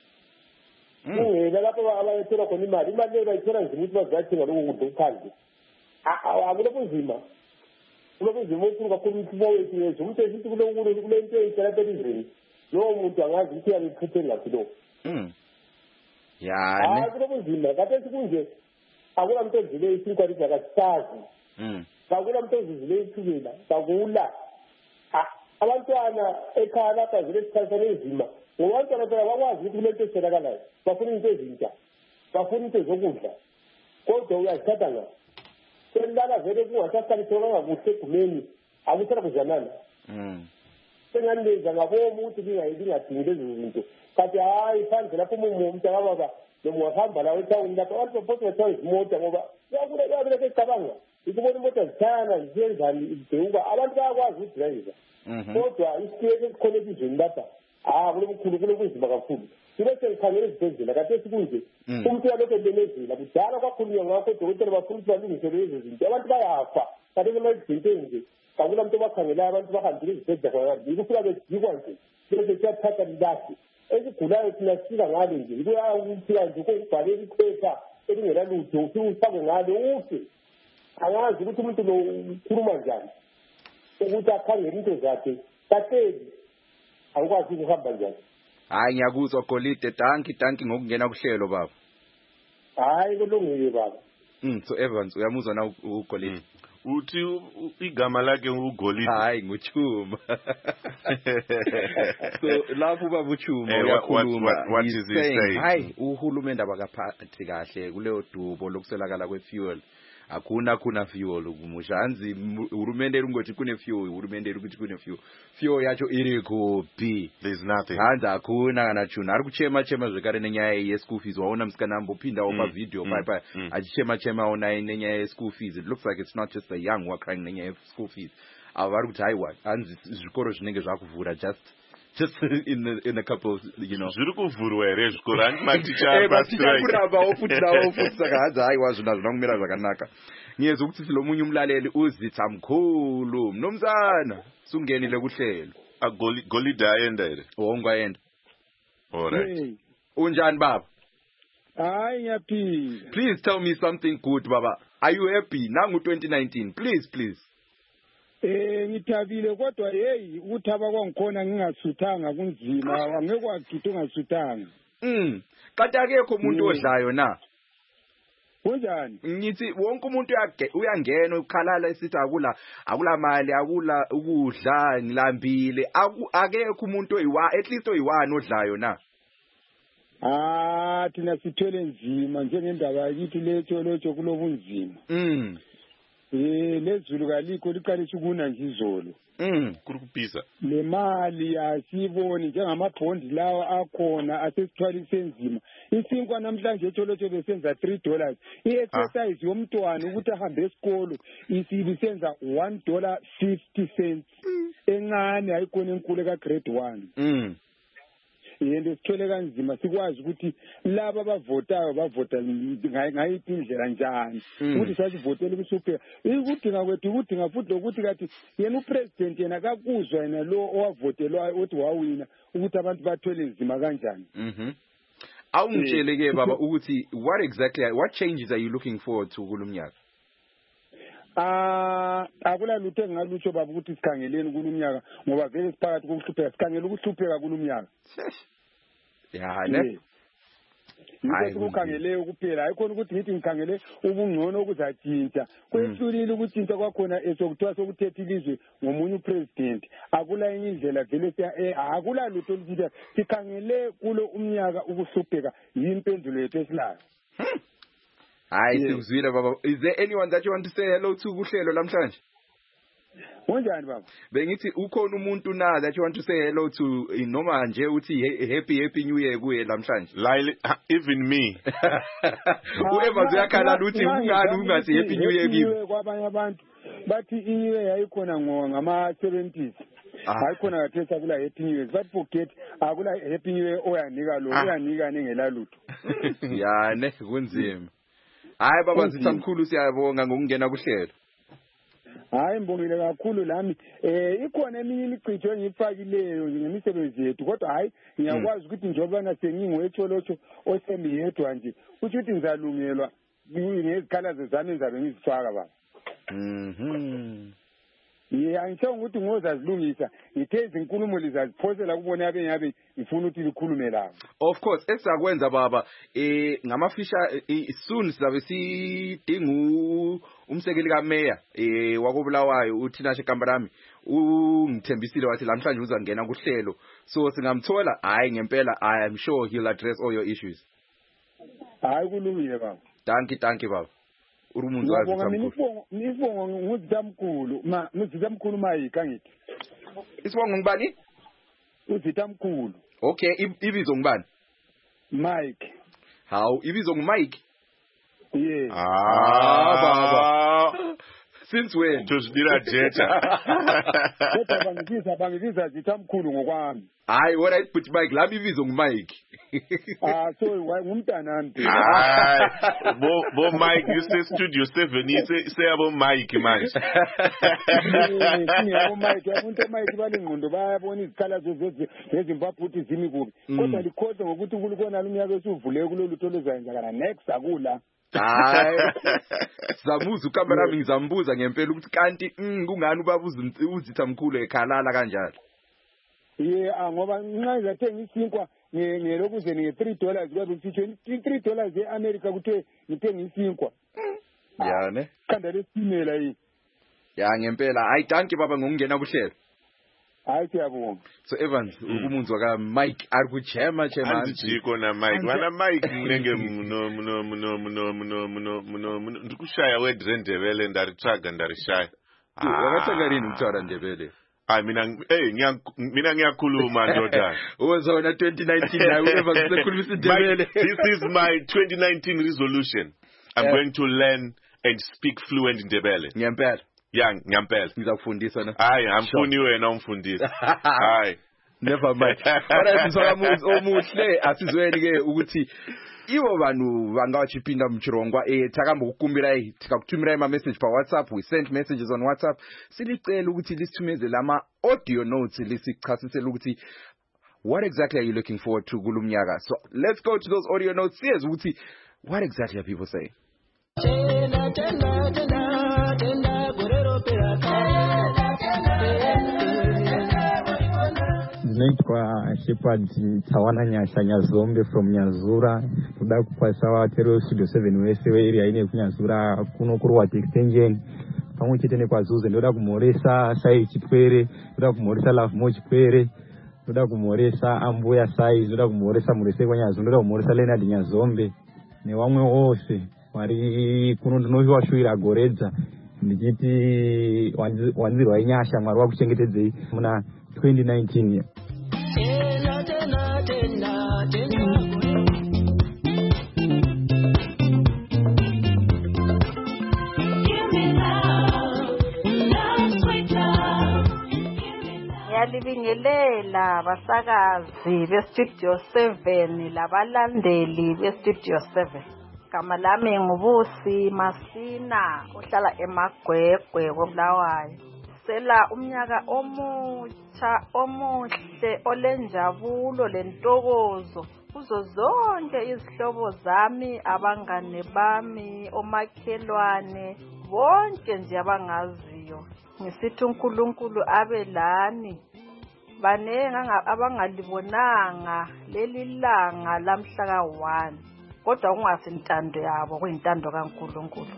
[SPEAKER 10] kungela lapho abayethola khona imali imali leyo bayithola nzima ukuthi bazathenga lokho kudla ukuphandle akulo kunzima kulo kunzima okukhulu kakhulu umhlubo wethu yethu umuntu esithi kulo kule nto eyitshela pelizweni lowo muntu angazi ukuthi uyabe iphutheni laphi lo
[SPEAKER 1] yani
[SPEAKER 10] hayi kulo kunzima kathesi kunje akula muntu ozile isikwalisa kasisazi kakula muntu ozizile ithubela kakula abantwana ekhaya lapha zile sikhathane ezima ngoba abantwana phela bakwazi ukuthi kule nto esitholakalayo bafuna into ezintsha bafuna into zokudla kodwa uyazithatha ngayo selala vele kungasasalitholanga kuhle egumeni akusela kuzanana senganilenza ngabomu ukuthi lingadingi lezo zinto kanti hayi phandle lapho umuntu akababa noma wahamba lawo etawuni lapho abantu baphosa bathawa izimota ngoba kuyabile secabanga ikubona imota zithayana zisenzani zideuka abantu bayakwazi ukudrayiva kodwa isitiyeke esikhona elizweni lapha ah kulo kukhulu kulo kunzima kakhulu sibe sengikhangela ezibhedlela kathesi kunje umuntu uyalokhu ebenezela kudala kwakhulunywa ngakho odokotela bafuna ukuthi balungisele lezo zinto abantu bayafa kathesi ema-accident nje kakula muntu obakhangelayo abantu bahambile ezibhedlela yikufika bedikwa nje bese siyathatha lilahle esigulayo thina sifika ngalo nje ikuyafika nje kokubhalela iphepha elingelalutho ufike ufake ngalo ufe angazi ukuthi umuntu lo ukhuluma njani ukuthi akhangele into zakhe katheni awukwazi ukuhamba njani.
[SPEAKER 1] Hayi ngiyakuzwa Golide, danki danki ngokungena kuhlelo baba.
[SPEAKER 10] Hayi kulungile baba.
[SPEAKER 1] Mm so Evans uyamuzwa na uGolide.
[SPEAKER 6] Uthi igama lakhe uGolide.
[SPEAKER 1] Hayi nguChuma. So lapho baba uChuma
[SPEAKER 6] Eh, what- what-
[SPEAKER 1] uyakhuluma.
[SPEAKER 6] what- what
[SPEAKER 1] He's
[SPEAKER 6] is he
[SPEAKER 1] saying,
[SPEAKER 6] saying?
[SPEAKER 1] hayi uhulumende abakaphathi kahle kuleyo dubo lokuselakala kwefuel. Akuna kuna fuel umushanzi uhulumende ungothi kune fuel uhulumende ukuthi kune fuel fuel yacho iri kuphi.
[SPEAKER 6] There's nothing.
[SPEAKER 1] Hanza akuna kana chuna ari kuchema chema zvekare nenyaya ye-school fees waona msikanambo pinda opa
[SPEAKER 6] Mm,
[SPEAKER 1] video
[SPEAKER 6] mm,
[SPEAKER 1] pai pai
[SPEAKER 6] mm.
[SPEAKER 1] achichema chema ona nenyaya ye-school fees. It looks like it's not just the young who are crying nenyaya ye-school fees. Ava vari kuti haiwa hanzi zvikoro zvinenge zvakuvhura just just in the, in a couple of, you know.
[SPEAKER 6] Zviri kuvhurwa here zvikoro handi maticha
[SPEAKER 1] Eh,
[SPEAKER 6] pa
[SPEAKER 1] maticha
[SPEAKER 6] strike.
[SPEAKER 1] kuravawo futi nawo futi saka hanzi haiwa zvona zvinongomira zvakanaka. Ngiyezwa ukuthi silomunye umlaleli uzitha mkhulu mnomzana sungenile kuhlelo.
[SPEAKER 6] Golide ayenda here.
[SPEAKER 1] Ongayenda.
[SPEAKER 6] Alright.
[SPEAKER 1] Unjani baba?
[SPEAKER 11] Hayi ngiyaphila.
[SPEAKER 1] Please tell me something good baba. Are you happy nangu twenty nineteen? Please please.
[SPEAKER 11] Eh ngithabile kodwa hey ukuthaba kwangikhona ngingasuthanga kunzima angeke kwagida ungasuthanga.
[SPEAKER 1] Mm. Kanti akekho umuntu odlayo na?
[SPEAKER 11] Kunjani?
[SPEAKER 1] Ngithi wonke umuntu uyangena ukhalala esithi akula akula mali akula ukudla ngilambile akekho umuntu oyiwa at least oyiwani odlayo na?
[SPEAKER 11] Ah thina sithwele nzima njengendaba yakithi letho lotsho kulobunzima.
[SPEAKER 1] Mm.
[SPEAKER 11] Eh lezulu kalikho liqalisa ukuna nje izolo.
[SPEAKER 1] Mm,
[SPEAKER 6] kuri kupisa.
[SPEAKER 11] Le mali asiboni njengamabhondi lawa akhona asesithwalise nzima. Isinkwa namhlanje etholotsho besenza three dollars. I-exercise yomntwana ukuthi ahambe esikolo isibisenza one dollar fifty cents. Encane ayikhona enkulu ka grade one.
[SPEAKER 1] Mm.
[SPEAKER 11] Yende sithwele kanzima sikwazi ukuthi laba abavotayo bavota ngayiphi indlela njani ukuthi sasivotele kusuphe ikudinga kwethu ukudinga futhi ukuthi kathi yena upresident yena kakuzwa yena lo owavotelwayo othi wawina ukuthi abantu bathwele nzima kanjani.
[SPEAKER 1] Mhm. Awungitshele ke baba ukuthi what exactly what changes are you looking forward to kulumnyaka?
[SPEAKER 11] Ah akula lutho engalutsho baba ukuthi sikhangeleni kulumnyaka ngoba vele siphakathi kokuhlupheka sikhangela ukuhlupheka kulumnyaka.
[SPEAKER 1] Ya ne.
[SPEAKER 11] Hayi ukukhangele ukuphela ayikhona ukuthi ngithi ngikhangele ubungcono okuzatshintsha kwehlulile ukutshintsha kwakhona esokuthiwa sokuthetha ilizwe ngomunye upresident akula enye indlela vele akula lutho oluthile sikhangele kulo umnyaka ukuhlupheka yimpendulo yethu esilayo.
[SPEAKER 1] Hayi sikuzwile baba. Is there anyone that you want to say hello to kuhlelo lamhlanje?
[SPEAKER 11] Unjani baba?
[SPEAKER 1] Bengithi ukhona umuntu na that you want to say hello to noma nje uthi happy happy new year kuye lamhlanje?
[SPEAKER 6] Like even me.
[SPEAKER 1] Ueva ziyakhala uthi ungani ungathi happy new year kimi?
[SPEAKER 11] Kwabanye abantu bathi new year yayikhona ngama seventies. Hayikhona kathesa kula happy new year but forget akula happy new year oyanika lo uyanika nengela lutho.
[SPEAKER 1] Ya ne kunzima. Hayi baba sithamkhulu siyabonga ngokungena kuhlelo.
[SPEAKER 11] Hayi mbongile kakhulu lami eh ikhona eminye imichicho engifakileyo ngemisebenzi yethu kodwa hayi ngiyakwazi ukuthi njengoba nasengingwetholotsho osemiyedwa nje ukuthi uthi ngizalungelwa ngezikhalazo zami enzabe ngizifaka baba.
[SPEAKER 1] Mhm.
[SPEAKER 11] Yeah angisho ukuthi ngozazilungisa ngithe izinkulumo lizaziphosela kubona yabe yabe ngifuna ukuthi likhulume la.
[SPEAKER 1] Of course esakwenza baba eh ngamafisha soon sizabe sidinga umsekeli kaMeya eh wakobulawayo uthina Shekambarami ungithembisile wathi lamhlanje uzangena kuhlelo so singamthola hayi ngempela I am sure he'll address all your issues.
[SPEAKER 11] Hayi kulungile baba.
[SPEAKER 1] Thank you thank you baba. Urumuntu wazi
[SPEAKER 11] tamkhulu. Nisibongo nguzitamkhulu ma nguzitamkhulu mayika ngithi.
[SPEAKER 1] Isibongo ngubani?
[SPEAKER 11] Uzitamkhulu.
[SPEAKER 1] Okay ibizo ngubani?
[SPEAKER 11] Mike.
[SPEAKER 1] How ibizo nguMike?
[SPEAKER 11] Yeah.
[SPEAKER 1] Ah baba. Since when?
[SPEAKER 6] Tuzidira jetha.
[SPEAKER 11] Kodwa bangibiza bangibiza zitamkhulu ngokwami.
[SPEAKER 1] Hayi what I put Mike lami ibizo nguMike.
[SPEAKER 11] Ah so ngumntana nami.
[SPEAKER 6] Hayi bo bo Mike you say studio seven say say abo Mike manje.
[SPEAKER 11] Yabo Mike umuntu Mike balengqondo bayabona izikhalazo zezimbabwe ukuthi zimi kubi. Kodwa likhoze ngokuthi uNkulunkulu umnyaka esuvule kulolu tholo zayenzakala next akula.
[SPEAKER 1] Hayi. Zamuza ukamera mi ngizambuza ngempela ukuthi kanti kungani ubaba uzitha mkhulu ekhalala kanjalo.
[SPEAKER 11] Ye ngoba nxa izathenga isinkwa ngelokuze nge three dollars kwabe kuthi three dollars eAmerica kuthe ngithenga isinkwa.
[SPEAKER 1] Ya ne?
[SPEAKER 11] Khanda lesimela yi.
[SPEAKER 1] Ya ngempela hayi danke baba ngokungena kuhlelo.
[SPEAKER 11] Hayi siyabonga.
[SPEAKER 1] So Evans umunzwa ka Mike ari kuchema chema
[SPEAKER 6] anjiko na Mike wana Mike mnenge muno muno muno muno muno muno muno ndikushaya wedre Ndebele ndaritsvaga ndarishaya.
[SPEAKER 1] Wakatsvaga rini kutaura Ndebele?
[SPEAKER 6] Ah mina eh mina ngiyakhuluma ndoda.
[SPEAKER 1] Uzona twenty nineteen nawe Evans sekhulumisa Ndebele.
[SPEAKER 6] This is my twenty nineteen resolution. I'm yeah. going to learn and speak fluent Ndebele.
[SPEAKER 1] Ngempela.
[SPEAKER 6] Yeah, ngempela.
[SPEAKER 1] Ngizakufundisa na.
[SPEAKER 6] Hayi, amfuni wena umfundisi. Hayi.
[SPEAKER 1] Never mind. Alright, msakamuzi omuhle asizweni ke ukuthi iwo vanhu vangachipinda muchirongwa eh takamba ukukumbira eh tikakutumira ima message pa WhatsApp. We sent messages on WhatsApp. Silicela ukuthi lisithumeze lama audio notes lisichasisela ukuthi what exactly are you looking forward to kulumnyaka. So let's go to those audio notes. Siyez ukuthi what exactly are people saying? Tena tena tena tena gorero
[SPEAKER 12] Naitwa Shepherd Tawana Nyasha Nyazombe from Nyazura. Tuda kupasa wa Tero Studio seven wese we area ine kunyazura kuno kurwa extension. Pamwe chete ne kwazuze ndoda kumoresa sai chipere, ndoda kumoresa love mo chipere, ndoda kumoresa ambuya sai, ndoda kumoresa murese kwa Nyazombe, ndoda kumoresa Leonard Nyazombe. Ne wamwe wose wari kuno ndinoziwa shuira goredza ndichiti wanzirwa inyasha mwari wakuchengetedzei muna twenty nineteen. Tena tena tena tena
[SPEAKER 13] Yalibingelela basakazi bestudio seven labalandeli bestudio seven. Kama lami ngubusi Masina ohlala eMagwegwe koBulawayo. Sela umnyaka omutsha omuhle olenjabulo lentokozo kuzo zonke izihlobo zami, abangane bami, omakhelwane bonke nje abangaziyo. Ngisithi uNkulunkulu abelani banenga abangalibonanga leli langa lamhla ka one. Kodwa ungasintando yabo kuyintando kaNkulunkulu.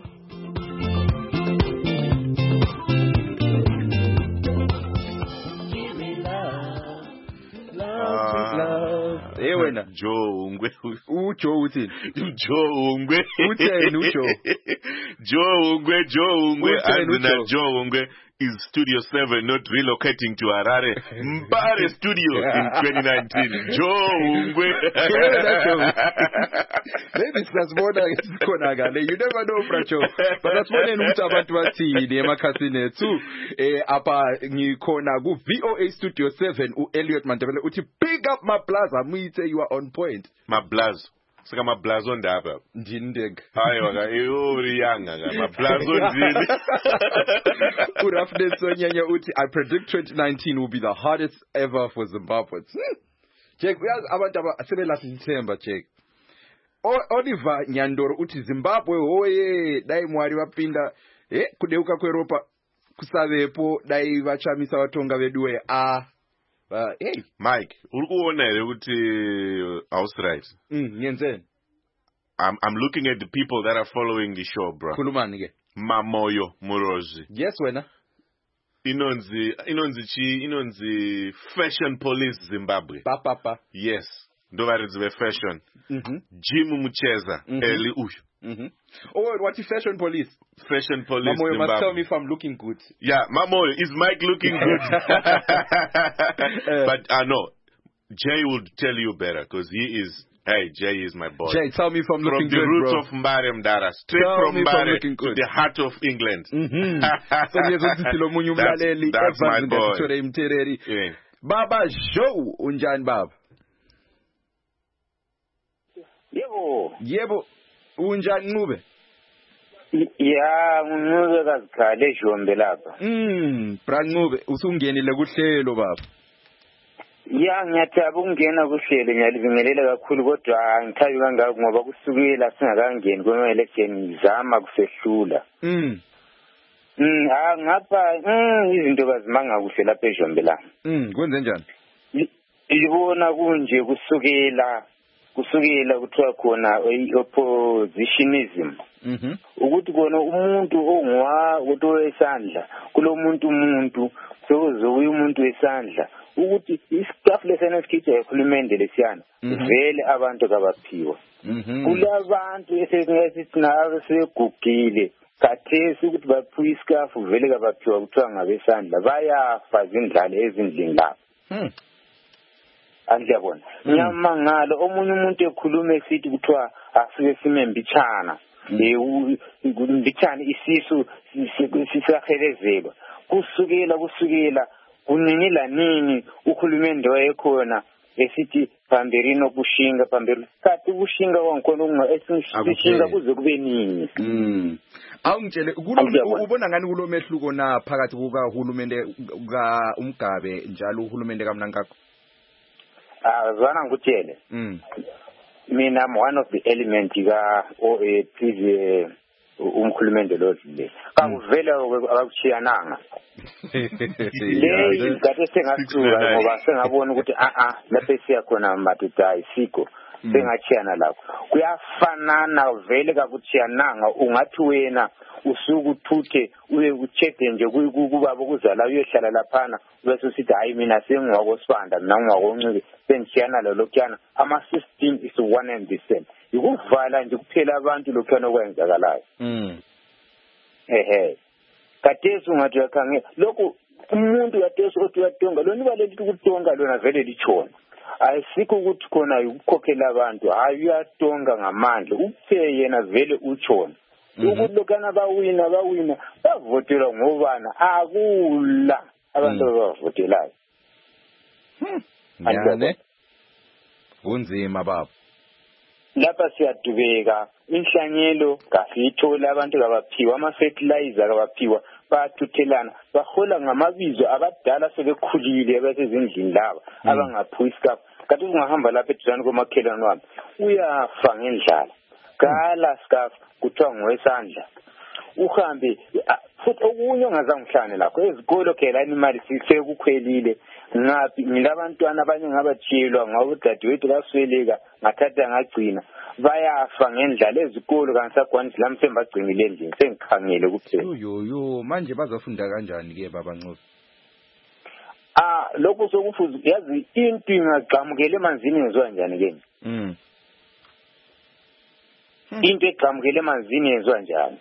[SPEAKER 1] Eh wena
[SPEAKER 6] Joe ungwe
[SPEAKER 1] uJoe uthini?
[SPEAKER 6] uJoe ungwe
[SPEAKER 1] uthini uJoe?
[SPEAKER 6] Joe ungwe Joe ungwe and Joe ungwe is Studio seven not relocating to Harare. Mbare Studio in twenty nineteen. Joe ungwe.
[SPEAKER 1] Maybe that's more than it's gonna go. You never know, Bracho. But that's one thing ukuthi abantu bathini emakhasini ethu eh apa ngikona ku V O A Studio seven u Elliot Mandebele uthi pick up my plaza muite you are on point.
[SPEAKER 6] My blazo. Sika mablazo ndaba
[SPEAKER 1] ndindeng
[SPEAKER 6] hayi waka eyori yanga ka mablazo ndini
[SPEAKER 1] urafne sonyanya uthi I predict twenty nineteen will be the hardest ever for Zimbabweans. Check uyazi abantu abasebelathi ithemba check. Oliver Nyandoro uthi Zimbabwe hoye dai mwari wapinda eh kudeuka kweropa kusavepo dai vachamisa vatonga veduwe ah Uh, hey
[SPEAKER 6] Mike, ulikuona ere ukuthi house right.
[SPEAKER 1] Mm, ngenzeni?
[SPEAKER 6] I'm I'm looking at the people that are following the show, bro.
[SPEAKER 1] Khulumani ke?
[SPEAKER 6] Mamoyo Murozi.
[SPEAKER 1] Yes wena.
[SPEAKER 6] Inonzi inonzi chi inonzi fashion police Zimbabwe.
[SPEAKER 1] Pa pa pa.
[SPEAKER 6] Yes. Ndovari zive fashion.
[SPEAKER 1] Mhm.
[SPEAKER 6] Jim Mucheza
[SPEAKER 1] mm-hmm.
[SPEAKER 6] Eli Ushu.
[SPEAKER 1] Mhm. Oh, what is fashion police?
[SPEAKER 6] Fashion police.
[SPEAKER 1] Mamoyo
[SPEAKER 6] Zimbabwe.
[SPEAKER 1] must tell me if I'm looking good.
[SPEAKER 6] Yeah, Mamoyo, is Mike looking good? uh, but I uh, know Jay will tell you better because he is. Hey, Jay is my boy.
[SPEAKER 1] Jay, tell me if I'm
[SPEAKER 6] from
[SPEAKER 1] looking
[SPEAKER 6] good,
[SPEAKER 1] good,
[SPEAKER 6] From the
[SPEAKER 1] bro.
[SPEAKER 6] roots of Mbare Mdara, straight
[SPEAKER 1] tell
[SPEAKER 6] from Mbare to
[SPEAKER 1] good.
[SPEAKER 6] the heart of England.
[SPEAKER 1] Mhm. So that's,
[SPEAKER 6] that's my boy.
[SPEAKER 1] Yeah. Baba Joe, unjani baba?
[SPEAKER 14] Yebo.
[SPEAKER 1] Yebo. Unjani Ncube?
[SPEAKER 14] Ya, Ncube kazikhale Jombe lapha.
[SPEAKER 1] Mm, bra Ncube, usungenile kuhlelo baba.
[SPEAKER 14] Ya ngiyathaba ukungena kuhlelo ngiyalibingelela kakhulu kodwa ngithabi kangaka ngoba kusukela singakangeni kuma election ngizama kusehlula.
[SPEAKER 1] Mm.
[SPEAKER 14] Mm ah ngapha mm izinto bazimanga kuhle lapha eJombe la.
[SPEAKER 1] Mm kwenze njani?
[SPEAKER 14] Libona kunje kusukela kusukela kuthiwa khona oppositionism.
[SPEAKER 1] Mhm.
[SPEAKER 14] Ukuthi kona umuntu ongwa ukuthi wesandla kulomuntu umuntu sokuzokuya umuntu wesandla ukuthi istaff lesena sikhithe ekhulumende lesiyana vele abantu kabaphiwa. Kulabantu esingesithi nawe segugile kathesi ukuthi baphiwa iskaff vele kabaphiwa kuthiwa ngabesandla bayafa izindlala ezindlini lapho.
[SPEAKER 1] Mhm.
[SPEAKER 14] Andiyabona nyamangalo omunye umuntu ekhuluma esithi kuthiwa asike simembitshana eh umbitshana isisu sisahelezelwa kusukela kusukela kunini la nini ukhulumende wayekhona esithi phamberino kushinga phamberi kathi kushinga kwankona unga esishinga kuze kube nini.
[SPEAKER 1] Mm awungitshele ubona ngani kulomehluko na phakathi kuka uhulumende ka umgabe njalo uhulumende kaMnankakho?
[SPEAKER 14] Ah zwana ngutshele.
[SPEAKER 1] Mm
[SPEAKER 14] Mina I'm one of the element ka o eh previous umkhulumende lo le kakuvela akakushiyananga le ngathi sengathula ngoba sengabona ukuthi a a lapho siya khona madoda ayisiko sengachiyana lapho kuyafanana vele kakuchiyananga ungathi wena usuku uthuthe uye uchede nje kubaba kuzala uyohlala laphana bese usithi hayi mina sengiwakosibanda mina ngiwakoncike sengishiyana lokuyana ama system is one and the same ukuvala nje kuphela abantu lokhana okwenzakalayo.
[SPEAKER 1] Mm
[SPEAKER 14] ehe kathesi ungathi yakhange lokho umuntu kathesi othi uyatonga lona ibaleli ukutonga lona vele lichona ayisikho ukuthi khona ukukhokhela abantu hayi uyatonga ngamandla uthe yena vele uchona ukuthi lokana bawina bawina bavotela ngobana akula abantu abavotelayo.
[SPEAKER 1] Ngane kunzima baba
[SPEAKER 14] lapha siyadubeka inhlanyelo kasithola abantu kabaphiwa ama fertilizer kabaphiwa bathuthelana bahola ngamabizo abadala sebekhulile abasezindlini laba abangaphiwa iskafu kanti ungahamba lapha eduzane komakhelwane wami uyafa ngendlala kala skafu kuthiwa ngowesandla uhambe futhi okunye ongazangihlane lakho ezikolo phela imali sisekukhwelile ngapi ngilabantwana abanye ngabatshiyelwa ngabodadewethu basweleka ngathatha ngagcina bayafa ngendlala ezikolo kanisagwani lami sembagcinile endlini sengikhangele kuphela.
[SPEAKER 1] Yo yo manje bazafunda kanjani ke baba Nqobi?
[SPEAKER 14] Ah lokho sokufuza yazi into ingaqhamukela emanzini yenziwa njani ke?
[SPEAKER 1] Mm
[SPEAKER 14] into eqhamukela emanzini yenziwa njani?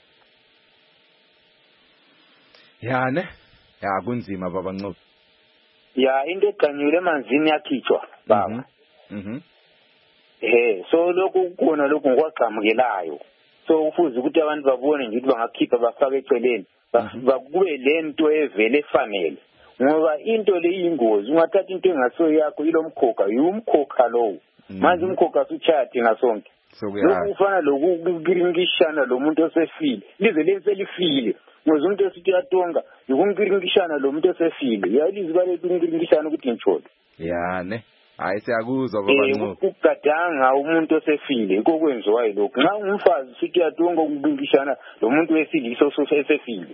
[SPEAKER 1] Ya ne ya kunzima baba Nqobi.
[SPEAKER 14] Ya into eqhanyule emanzini yakhitshwa baba.
[SPEAKER 1] Mhm
[SPEAKER 14] eh so lokho kukhona lokho ngokwaqhamukelayo so ufuze ukuthi abantu babone nje ukuthi bangakhipha bafake eceleni bakube lento evele efanele ngoba into le iyingozi ungathatha into engaso yakho ilomkhokha yumkhokha lowo manje umkhokha usuchathi ngasonke lokhu ufana lokukiringishana lo muntu osefile lize lenselifile ngoba umuntu esithi yatonga ukumkiringishana lo muntu osefile yalizi bale ukumkiringishana ukuthi ngitsholo
[SPEAKER 1] ya ne hayi siyakuzwa baba Nqobi
[SPEAKER 14] ukugadanga umuntu osefile kokwenziwa yilokho nxa umfazi sithi yatonga ukubinkishana lo muntu wesilisa osefile.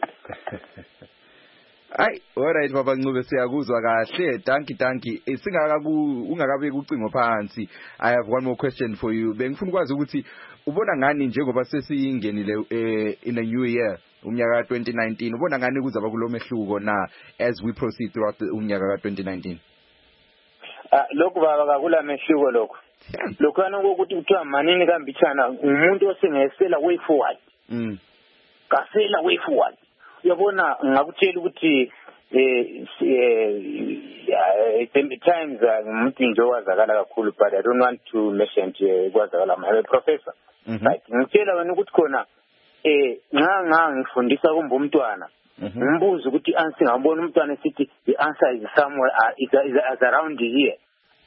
[SPEAKER 1] Ay alright baba Nqobi siyakuzwa kahle danki danki singakaku ungakabe kucingo phansi I have one more question for you bengifuna ukwazi ukuthi ubona ngani njengoba sesiyingenile in a new year umnyaka ka twenty nineteen ubona ngani kuzaba kulomehluko na as we proceed throughout umnyaka ka twenty nineteen?
[SPEAKER 14] Ah lokho baba kakula mehluko lokho lokhana ukuthi kuthiwa manini kambithana umuntu osengesela way forward.
[SPEAKER 1] Mm
[SPEAKER 14] kasela way forward uyabona ngakutshela ukuthi eh eh times umuntu nje wazakala kakhulu but I don't want to mention kwazakala my professor right ngitshela wena ukuthi khona eh nxa nga ngifundisa kumbe umntwana umbuzo ukuthi answer ngabona umntwana sithi the answer is somewhere uh, is, is, is around here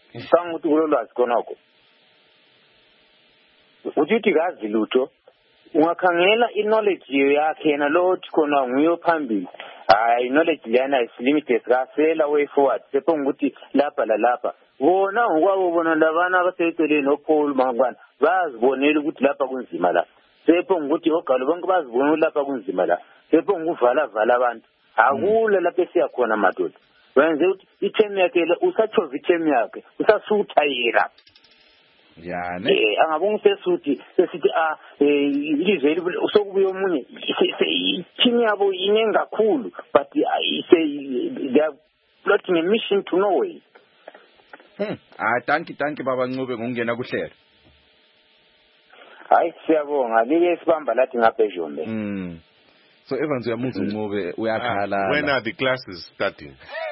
[SPEAKER 14] sanguthi kulolwazi konoko uthi kazi lutho ungakhangela i-knowledge yakhe yena lo othi khona nguyo phambili hayi knowledge leyana is limited kasela way forward sepho ngokuthi lapha la lapha bona ngokwabo bona labana abaseceleni noPaul Mangwana bazibonela ukuthi lapha kunzima la sepho ngokuthi ogalo bonke bazibonela lapha kunzima la sepho nguvala vala abantu akula lapha esiyakhona madoda wenze ukuthi i-team yakhe usachova i-team yakhe usasutha yena
[SPEAKER 1] ya ne
[SPEAKER 14] eh angabonga sesuthi sesithi ah ilizwe usokubuya omunye i-team yabo ine ngakhulu but they are plotting a mission to Norway.
[SPEAKER 1] Hmm. Ah, thank you, thank you baba Ncube ngokungena kuhlelo.
[SPEAKER 14] Hayi siyabonga like sibamba lathi ngapha eJombe.
[SPEAKER 1] Mm. So Evans uyamuzwa Ncube uyakhala.
[SPEAKER 6] When are the classes starting?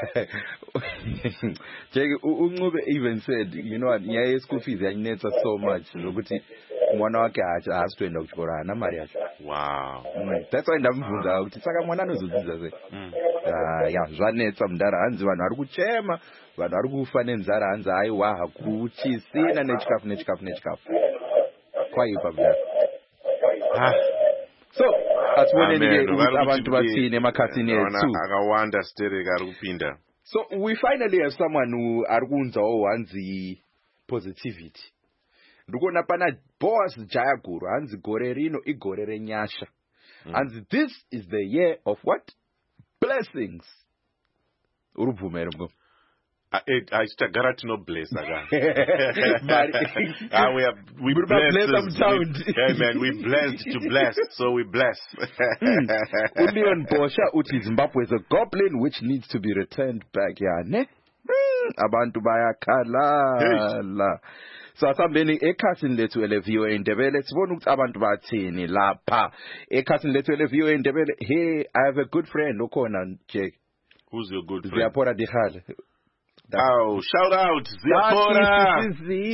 [SPEAKER 1] Jeke uNcube even said, you know what, ngiyaye school fees yanetsa so much lokuthi mwana wakhe acha asitwenda kuchikorana mari yacho.
[SPEAKER 6] Wow.
[SPEAKER 1] Mm. That's why ndamvunza ukuthi saka mwana anozodziza se. Mm. Ah, ya zvanetsa mudara hanzi vanhu ari kuchema, vanhu ari kufa nenzara hanzi aiwa hakuchisina nechikafu nechikafu nechikafu. Kwaipa bla. Ah. So asiboneni ukuthi abantu bathini emakhathini ethu
[SPEAKER 6] akawanda stere ari kupinda.
[SPEAKER 1] So we finally have someone who ari kunza owanzi positivity. Ndikona pana Boaz Jayaguru hanzi gore rino igore renyasha. And this is the year of what? Blessings. Urubvumero mgo.
[SPEAKER 6] I staggered to no bless again. Ah, we are we blessed. Yeah, man, we blessed to bless, so we bless.
[SPEAKER 1] Uleon Bosha uthi Zimbabwe is a goblin which needs to be returned back. Yeah, ne? Abantu bayakhala. So asambeni ekhasini lethu eleviyo eNdebele sibona ukuthi abantu bathini lapha. Ekhasini lethu eleviyo eNdebele, hey, I have a good friend okhona Jake.
[SPEAKER 6] Who's your good friend?
[SPEAKER 1] Ziyapora Dihale.
[SPEAKER 6] Oh, shout out, Ziyapora!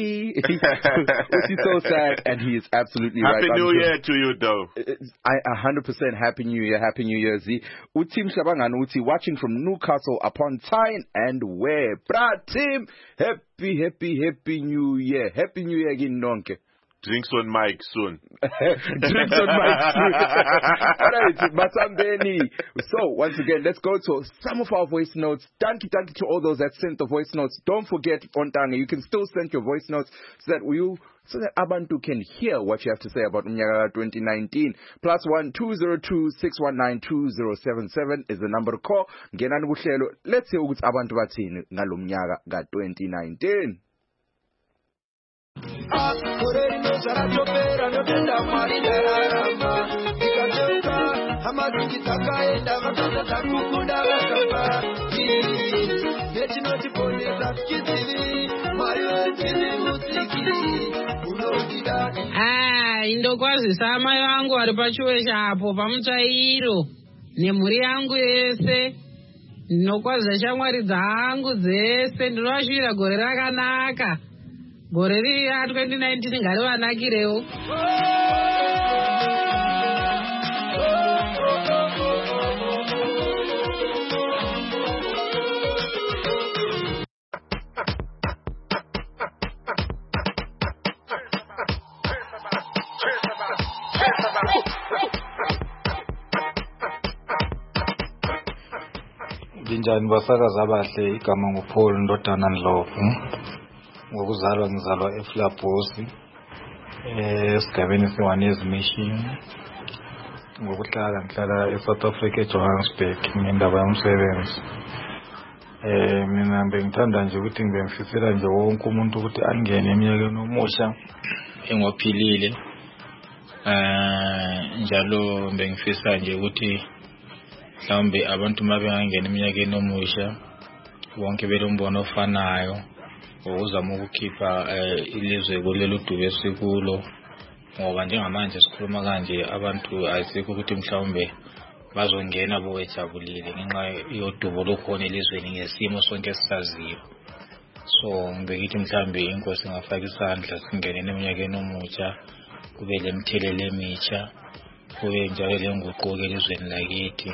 [SPEAKER 1] He's so sad, and he is absolutely
[SPEAKER 6] happy
[SPEAKER 1] right.
[SPEAKER 6] Happy New Year to you, though.
[SPEAKER 1] I one hundred percent Happy New Year, Happy New Year, Z. Utim Shabangan Uti watching from Newcastle upon Tyne and where? Bra Tim, happy, happy, happy New Year. Happy New Year again, Nonke.
[SPEAKER 6] Drinks on mic soon.
[SPEAKER 1] Drinks on mic soon. All right, Matambeni. So, once again, let's go to some of our voice notes. Thank you, thank you to all those that sent the voice notes. Don't forget, Ontanga, you can still send your voice notes so that we, so that Abantu can hear what you have to say about Mnyaga twenty nineteen. Plus one two zero two six one nine two zero seven seven is the number to call. Ngenani kuhlelo. Let's hear ukuthi Abantu bathini ngalo Mnyaga ga twenty nineteen.
[SPEAKER 7] Ah, indokwazisa amai vangu vari pachiwesha apo pamutsvairo nemhuri yangu yese. Ndinokwazisa shamwari dzangu dzese. Ndinovashuvira gore rakanaka. Gore riri ra twenty nineteen ngariwanakirewo.
[SPEAKER 15] Linjani basakazi abahle, igama nguPaul Ndodana Ndlovu. Ngokuzalwa ngizalwa eFlabosi esigabeni seWanezi Mission. Ngokuhlala ngihlala eSouth Africa eJohannesburg ngendaba yomsebenzi. Eh mina bengithanda nje ukuthi ngibengifisela nje wonke umuntu ukuthi angene eminyakeni omusha engophilile. Eh njalo bengifisa nje ukuthi mhlawumbe abantu mabengangena eminyakeni omusha wonke belombono ofanayo. Uzama ukukhipha ilizwe kulelo dubo esikulo ngoba njengamanje sikhuluma kanje abantu ayisikho ukuthi mhlawumbe bazongena bowejabulile ngenxa yodubo lokhona elizweni ngesimo sonke sisaziyo. So ngibekithi mhlawumbe inkosi ingafaka isandla singene eminyakeni omutsha kube lemthelele emitsha kube njalo lenguquko elizweni lakithi.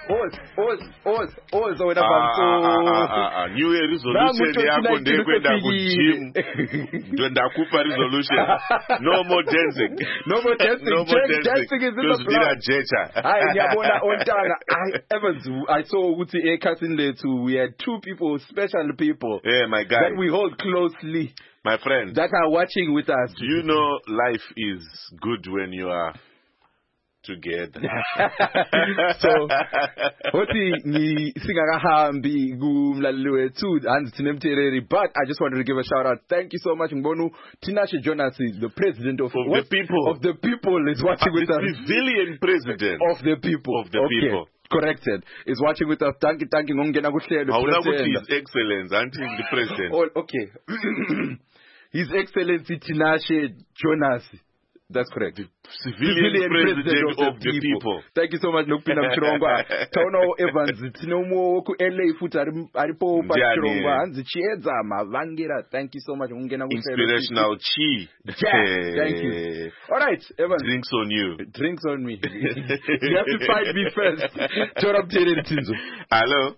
[SPEAKER 1] Oz, Oz, Oz, Oz, wena
[SPEAKER 6] Ah,
[SPEAKER 1] bamfo.
[SPEAKER 6] ah, ah, ah. New Year resolution yako ndekwenda kugym. Ndo ndakupa resolution. No more dancing.
[SPEAKER 1] No more dancing.
[SPEAKER 6] No more
[SPEAKER 1] dancing. Dancing is in the
[SPEAKER 6] plan. Jecha.
[SPEAKER 1] Hayi ngiyabona ontanga. I Evans, I saw ukuthi ekhasini lethu we had two people, special people.
[SPEAKER 6] Yeah, my guy.
[SPEAKER 1] That we hold closely.
[SPEAKER 6] My friend.
[SPEAKER 1] That are watching with us.
[SPEAKER 6] Do you know life is good when you are together?
[SPEAKER 1] So, Hoti ni singakahambi kumlaleli wethu Hans Tinemtereri, but I just wanted to give a shout out. Thank you so much Mbonu. Tinashe Jonas, the president of,
[SPEAKER 6] of the people.
[SPEAKER 1] Of the people is watching with us.
[SPEAKER 6] The civilian president
[SPEAKER 1] of the people.
[SPEAKER 6] Of the
[SPEAKER 1] okay.
[SPEAKER 6] people.
[SPEAKER 1] Corrected. Is watching with us. Thank you, thank you. Ngongena kuhlelo.
[SPEAKER 6] Hawuna ukuthi His Excellency until the president.
[SPEAKER 1] Oh, okay. His Excellency Tinashe Jonas. That's correct.
[SPEAKER 6] The civilian, civilian president, president of, of the people. people.
[SPEAKER 1] Thank you so much Nokupinda Mchirongwa. Taona Evans tinomo ku L A futhi aripo pa Mchirongwa hanzi chiedza mavangira. Thank you so much ngena ku
[SPEAKER 6] Inspirational Chi.
[SPEAKER 1] Yeah, thank you. All right, Evans.
[SPEAKER 6] Drinks on you.
[SPEAKER 1] Drinks on me. You have to fight me first. Chora mtere Tinzo.
[SPEAKER 6] Hello.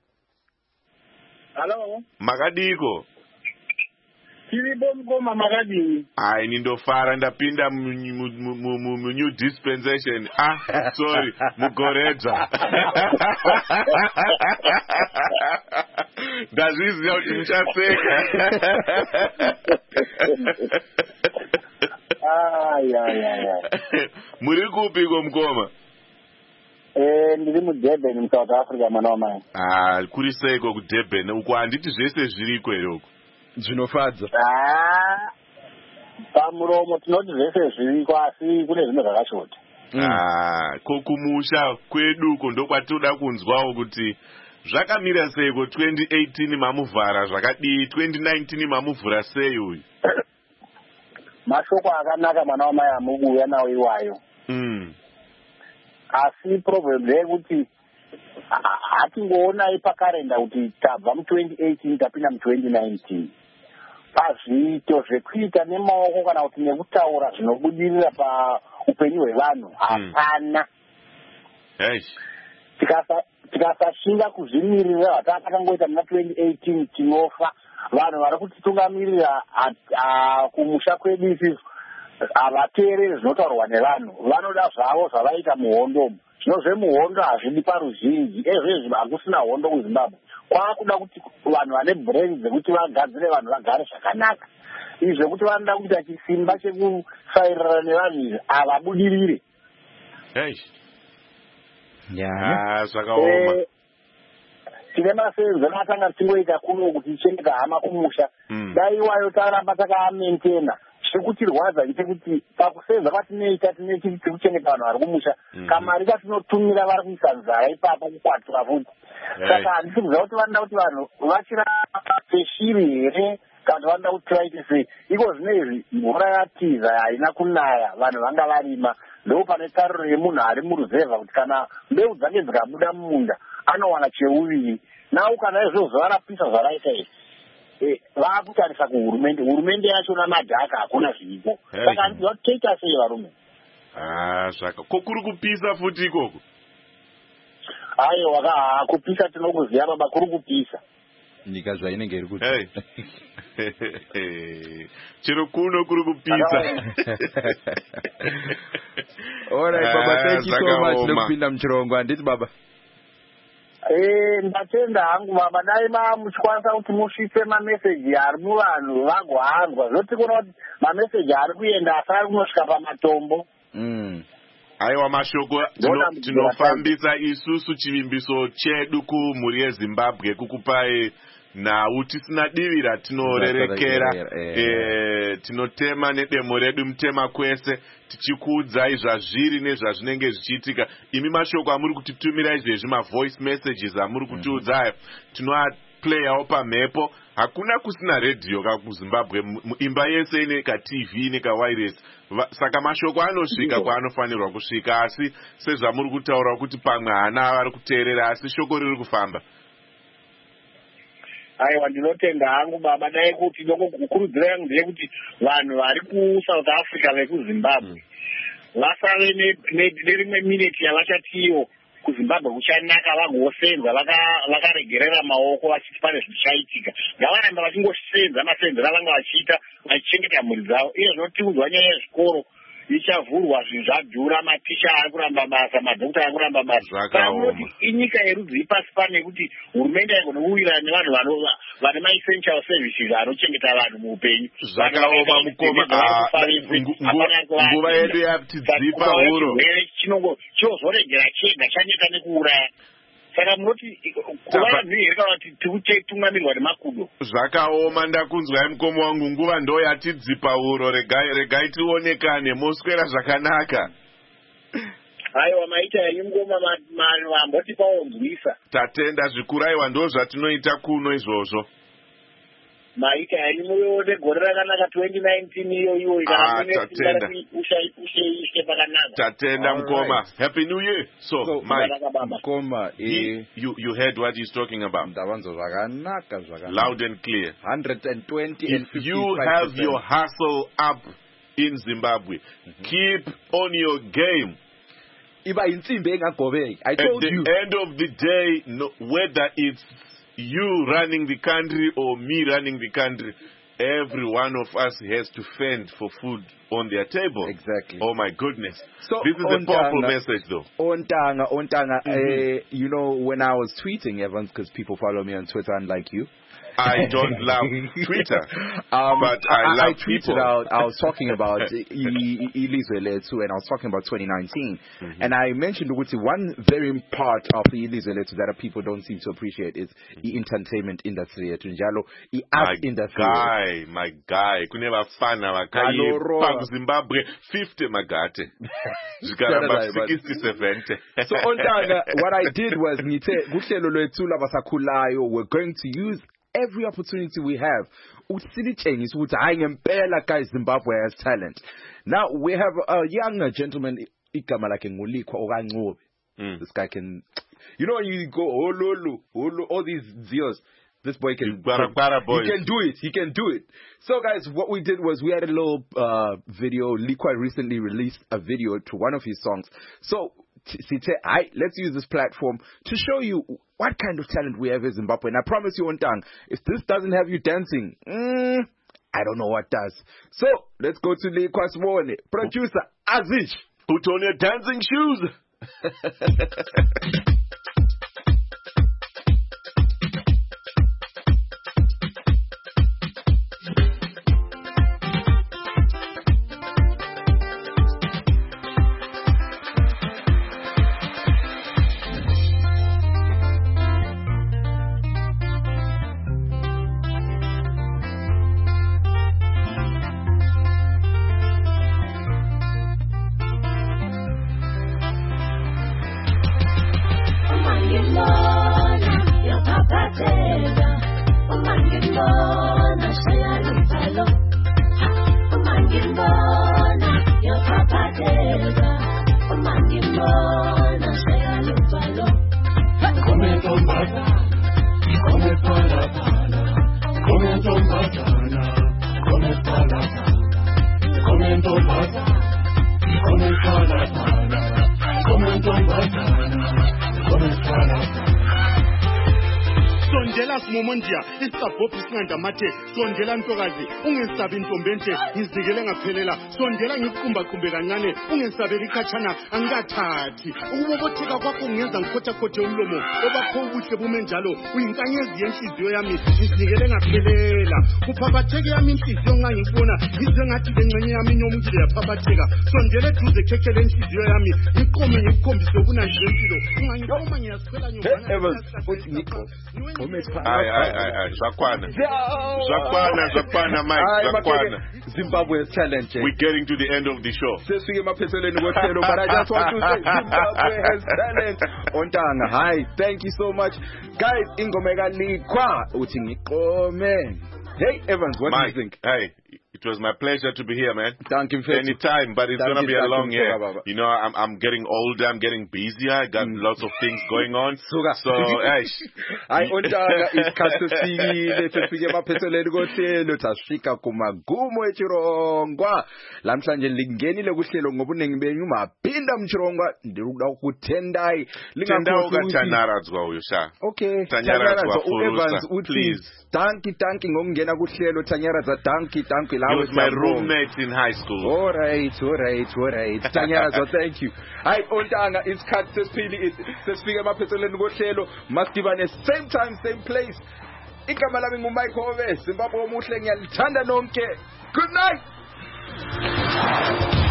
[SPEAKER 16] Hello.
[SPEAKER 6] Magadiko.
[SPEAKER 16] Mama Magadi.
[SPEAKER 6] I nindofara ndapinda mu new dispensation. Ah, sorry, mugoredza. Ndazviziva kuti muchaseka.
[SPEAKER 16] Ai ai ai.
[SPEAKER 6] Muri kupi komukoma?
[SPEAKER 16] Eh, ndiri muDurban mu South Africa mwana wamai.
[SPEAKER 6] Ah, kuri seiko kuDurban uko handiti zvese zviriko eroko.
[SPEAKER 1] Zvinofadza.
[SPEAKER 16] Ah. Pamuromo tinoti zvese zviriko asi kune zvimwe zvakashota.
[SPEAKER 6] Ah, kokumusha kwedu ko ndokwatoda kunzwawo kuti zvakamira seiko twenty eighteen mamuvhara zvakadii twenty nineteen mamuvhura sei uyu.
[SPEAKER 16] Mashoko akanaka mwana wamai amubuya nawo iwayo.
[SPEAKER 6] Mm.
[SPEAKER 16] Asi problem yekuti hatingoona ipakarenda kuti tabva mu twenty eighteen tapinda mu twenty nineteen. Pazviito zvekuita nemaoko kana kuti nekutaura zvinobudirira pa upenyu hwevanhu hapana. Tikasashinga kuzvimirira hatakangoita muna twenty eighteen tinofa. Vanhu vari kutitungamirira kumusha kwedu isi havateereri zvinotaurwa nevanhu. Vanoda zvavo zvavaita muhondomo. Zvino zvemuhondo hazvidi paruzhinji. Ezvezvi hakusina hondo kuZimbabwe. Kwakuda kuti vanhu vane brains dzekuti vagadzire vanhu vagare zvakanaka. Izvi zvekuti vanoda kuita chisimba chekusairana nevanhu havabudirire.
[SPEAKER 6] Hey.
[SPEAKER 1] Yeah.
[SPEAKER 6] Zvakaoma.
[SPEAKER 16] Tine masenzo atanga tingoita kuno kuti tichengeta hama kumusha. Dai iwayo taramba takamaintaina. Zvekutirwadza ngekuti pakusenza patinoita tine chiti kuchengeta vanhu vari kumusha. Kamari katinotumira vari kuisa nzara ipapo kukwatura futi. Saka handisi kuziva kuti vanoda kuti vanhu vachirapa seshiri here kana kuti vanoda kuti vaite sei. Iko zvinezvi mvura yatiza haina kunaya vanhu vanga varima. Ndo pane tariro yemunhu ari muruzevha kuti kana mbeu dzake dzikabuda mumunda anowana cheuviri. Nau kana izvozvo varapisa zvaraita izvi. Vakutarisa kuhurumende. Hurumende yacho namadhaka hakuna zviriko. Saka handisi vatoita sei varume.
[SPEAKER 6] Ah, zvaka. Kokuri kupisa futi ikoko.
[SPEAKER 16] Aiwa ka kupisa tinokuziva baba kuri kupisa.
[SPEAKER 1] Nyika zvainenge iri kuti.
[SPEAKER 6] Chero kuno kuri kupisa.
[SPEAKER 1] Alright baba, thank you so much nekupinda Mchirongwa. Handiti baba.
[SPEAKER 16] Eh, ndatenda hangu baba dai mamuchikwanisa kuti musvitse mameseji ari muvanhu vagohanzwa. Zvoti kuona kuti mameseji ari kuenda asari kunosvika pamatombo.
[SPEAKER 6] Mm. Aiwa mashoko tinofambisa isusu chivimbiso chedu kumhuri yeZimbabwe kukupai nhau tisina divira tinorerekera eh tinotema nedemo redu mutema kwese tichikuudzai zvazviri nezvazvinenge zvichiitika. Imi mashoko amuri kutitumira izvezvi ma voice messages amuri kutiudzayo tinoaplayawo pamhepo. Hakuna kusina radio kuZimbabwe, imba yese ine ka T V neka wireless. Saka mashoko anosvika kwaanofanirwa kusvika, asi sezvamuri kutaura kuti pamwe hana vari kuteerera asi shoko riri kufamba.
[SPEAKER 16] Aiwa ndinotenda hangu baba dai kuti ndokukurudzira yangu ndeyekuti vanhu vari kuSouth Africa vekuZimbabwe vasave nerimwe minute yavachatiwo kuzimbabwe kuchanaka vagosenza vakaregerera maoko vachiti pane zvichaitika. Ngavaramba vachingosenza masenzero avanga vachiita vachichengeta mhuri dzavo. Iye zvinotiudzwa nyaya yezvikoro ichavhurwa, zvinhu zvadhura, maticha ari kuramba basa, madhokota ari kuramba basa. Panoti inyika yerudzi ipasi pane kuti hurumende aigonowirirana nevanhu vane maessential services anochengeta vanhu muupenyu.
[SPEAKER 6] Zvakaoma mukoma. Nguva yedu yatidzipa huro.
[SPEAKER 16] Chinongo chozoregera chega chaneta nekuuraya. Saka munoti kuva vanhu here kana kuti tungamirwa nemakudo.
[SPEAKER 6] Zvakaoma ndakunzwai mukoma wangu, nguva ndo yatidzipa huro, regai regai tionekane moswera zvakanaka.
[SPEAKER 16] Aiwa maita yenyu ngoma mamboti paonzwisa.
[SPEAKER 6] Tatenda zvikuraiwa ndo zvatinoita kuno izvozvo.
[SPEAKER 16] Maita yenyu muone gore rakanaka twenty nineteen iyo iyo
[SPEAKER 6] tatenda.
[SPEAKER 16] Ushe pakanaka.
[SPEAKER 6] Tatenda mkoma. Happy New Year. So,
[SPEAKER 1] so
[SPEAKER 6] Mike,
[SPEAKER 1] mkoma,
[SPEAKER 6] he, you you heard what he's talking about. Loud and clear.
[SPEAKER 1] one hundred twenty
[SPEAKER 6] if
[SPEAKER 1] and
[SPEAKER 6] you have your hustle up in Zimbabwe, mm-hmm. keep on your game.
[SPEAKER 1] I told
[SPEAKER 6] At the
[SPEAKER 1] you.
[SPEAKER 6] end of the day, no, whether it's you running the country or me running the country, every one of us has to fend for food on their table.
[SPEAKER 1] Exactly.
[SPEAKER 6] Oh my goodness.
[SPEAKER 1] So
[SPEAKER 6] this is a powerful message though.
[SPEAKER 1] Ontanga, Ontanga,
[SPEAKER 6] mm-hmm.
[SPEAKER 1] uh, you know, when I was tweeting, Evans, because people follow me on Twitter unlike you.
[SPEAKER 6] I don't love Twitter,
[SPEAKER 1] um,
[SPEAKER 6] but I, I love
[SPEAKER 1] I tweeted
[SPEAKER 6] people.
[SPEAKER 1] out, I was talking about Ilizwe too, and I was talking about twenty nineteen. Mm-hmm. And I mentioned one very part of the Ilizwe that people don't seem to appreciate is the entertainment industry. The art
[SPEAKER 6] my
[SPEAKER 1] industry.
[SPEAKER 6] guy, my guy. Kuneva fana wakai pang Zimbabwe fifty magate. sixty seventy.
[SPEAKER 1] So on that, what I did was, we're going to use every opportunity we have. Zimbabwe has talent. Now we have a younger gentleman, mm. This guy can, you know, you go, oh, lolo, oh, lo, all these zeros. This boy can,
[SPEAKER 6] bara, bara
[SPEAKER 1] he can do it. He can do it. So, guys, what we did was we had a little uh, video. Likwa recently released a video to one of his songs. So, let's use this platform to show you what kind of talent we have in Zimbabwe. And I promise you, Ontang, if this doesn't have you dancing, mm, I don't know what does. So, let's go to Likwa Swone. Producer, Aziz.
[SPEAKER 6] Put on your dancing shoes.
[SPEAKER 5] sondela simomondia isabhobhi singandamathe sondela ntokazi ungesabi ntombente ngizikele ngaphelela sondela ngikuqumba-qumbe kancane ungesabeli khatshana angikathathi ukubobotheka kwakho kungenza ngikhothakothe umlomo obakho ubuhle bume njalo uyinkanyezi yenhliziyo yami ngizikele ngaphelela kuphaphatheke yami inhliziyo nxa ngikubona ngizwe ngathi lengxenye yami inyomukile yaphaphatheka sondela eduze khekhele inhliziyo yami ngiqome ngikukhombise ubunandi bempilo ungangikoma ngiyasikhwela nyovana
[SPEAKER 6] Aye, aye, aye, aye. Zakwana. Zakwana, Zakwana, Mike. Zakwana.
[SPEAKER 1] Zimbabwe has talent.
[SPEAKER 6] We're getting to the end of the show.
[SPEAKER 1] But I just want to say Zimbabwe has talent. Ontanga, hi. Thank you so much. Guys, Ingomega Likwa. Utingikome. Hey, Evans, what
[SPEAKER 6] Mike,
[SPEAKER 1] do you think?
[SPEAKER 6] Hey, It was my pleasure to be here, man.
[SPEAKER 1] Thank you.
[SPEAKER 6] Anytime, but it's going to be a long year. You know, I'm I'm getting older, I'm getting busier, I got mm. lots of things going on. So, eish.
[SPEAKER 1] Hayi ontanga isikhathi sikile sesike emaphethelweni kohlelo tasifika kumagumo eChirongwa. Lamhlanje lingenile kuhlelo ngobuningi benu maphinda mChirongwa ndiruda ukuthendai.
[SPEAKER 6] Lingakhohlwa Tanyaradzwa uyo sha.
[SPEAKER 1] Okay.
[SPEAKER 6] Tanyaradzwa
[SPEAKER 1] Evans please. Thank you, thank you ngokungena kuhlelo Tanyaradzwa. Thank you, thank you.
[SPEAKER 6] He was my roommate in high school.
[SPEAKER 1] All right, all right, all right. Tanyaradzwa, thank you. Hayi ontanga isikhathi sesipili sesifika emaphethelweni kohlelo masidibane same time same place. Igama lami nguMike Hove, Zimbabwe omuhle ngiyalithanda nonke. Good night.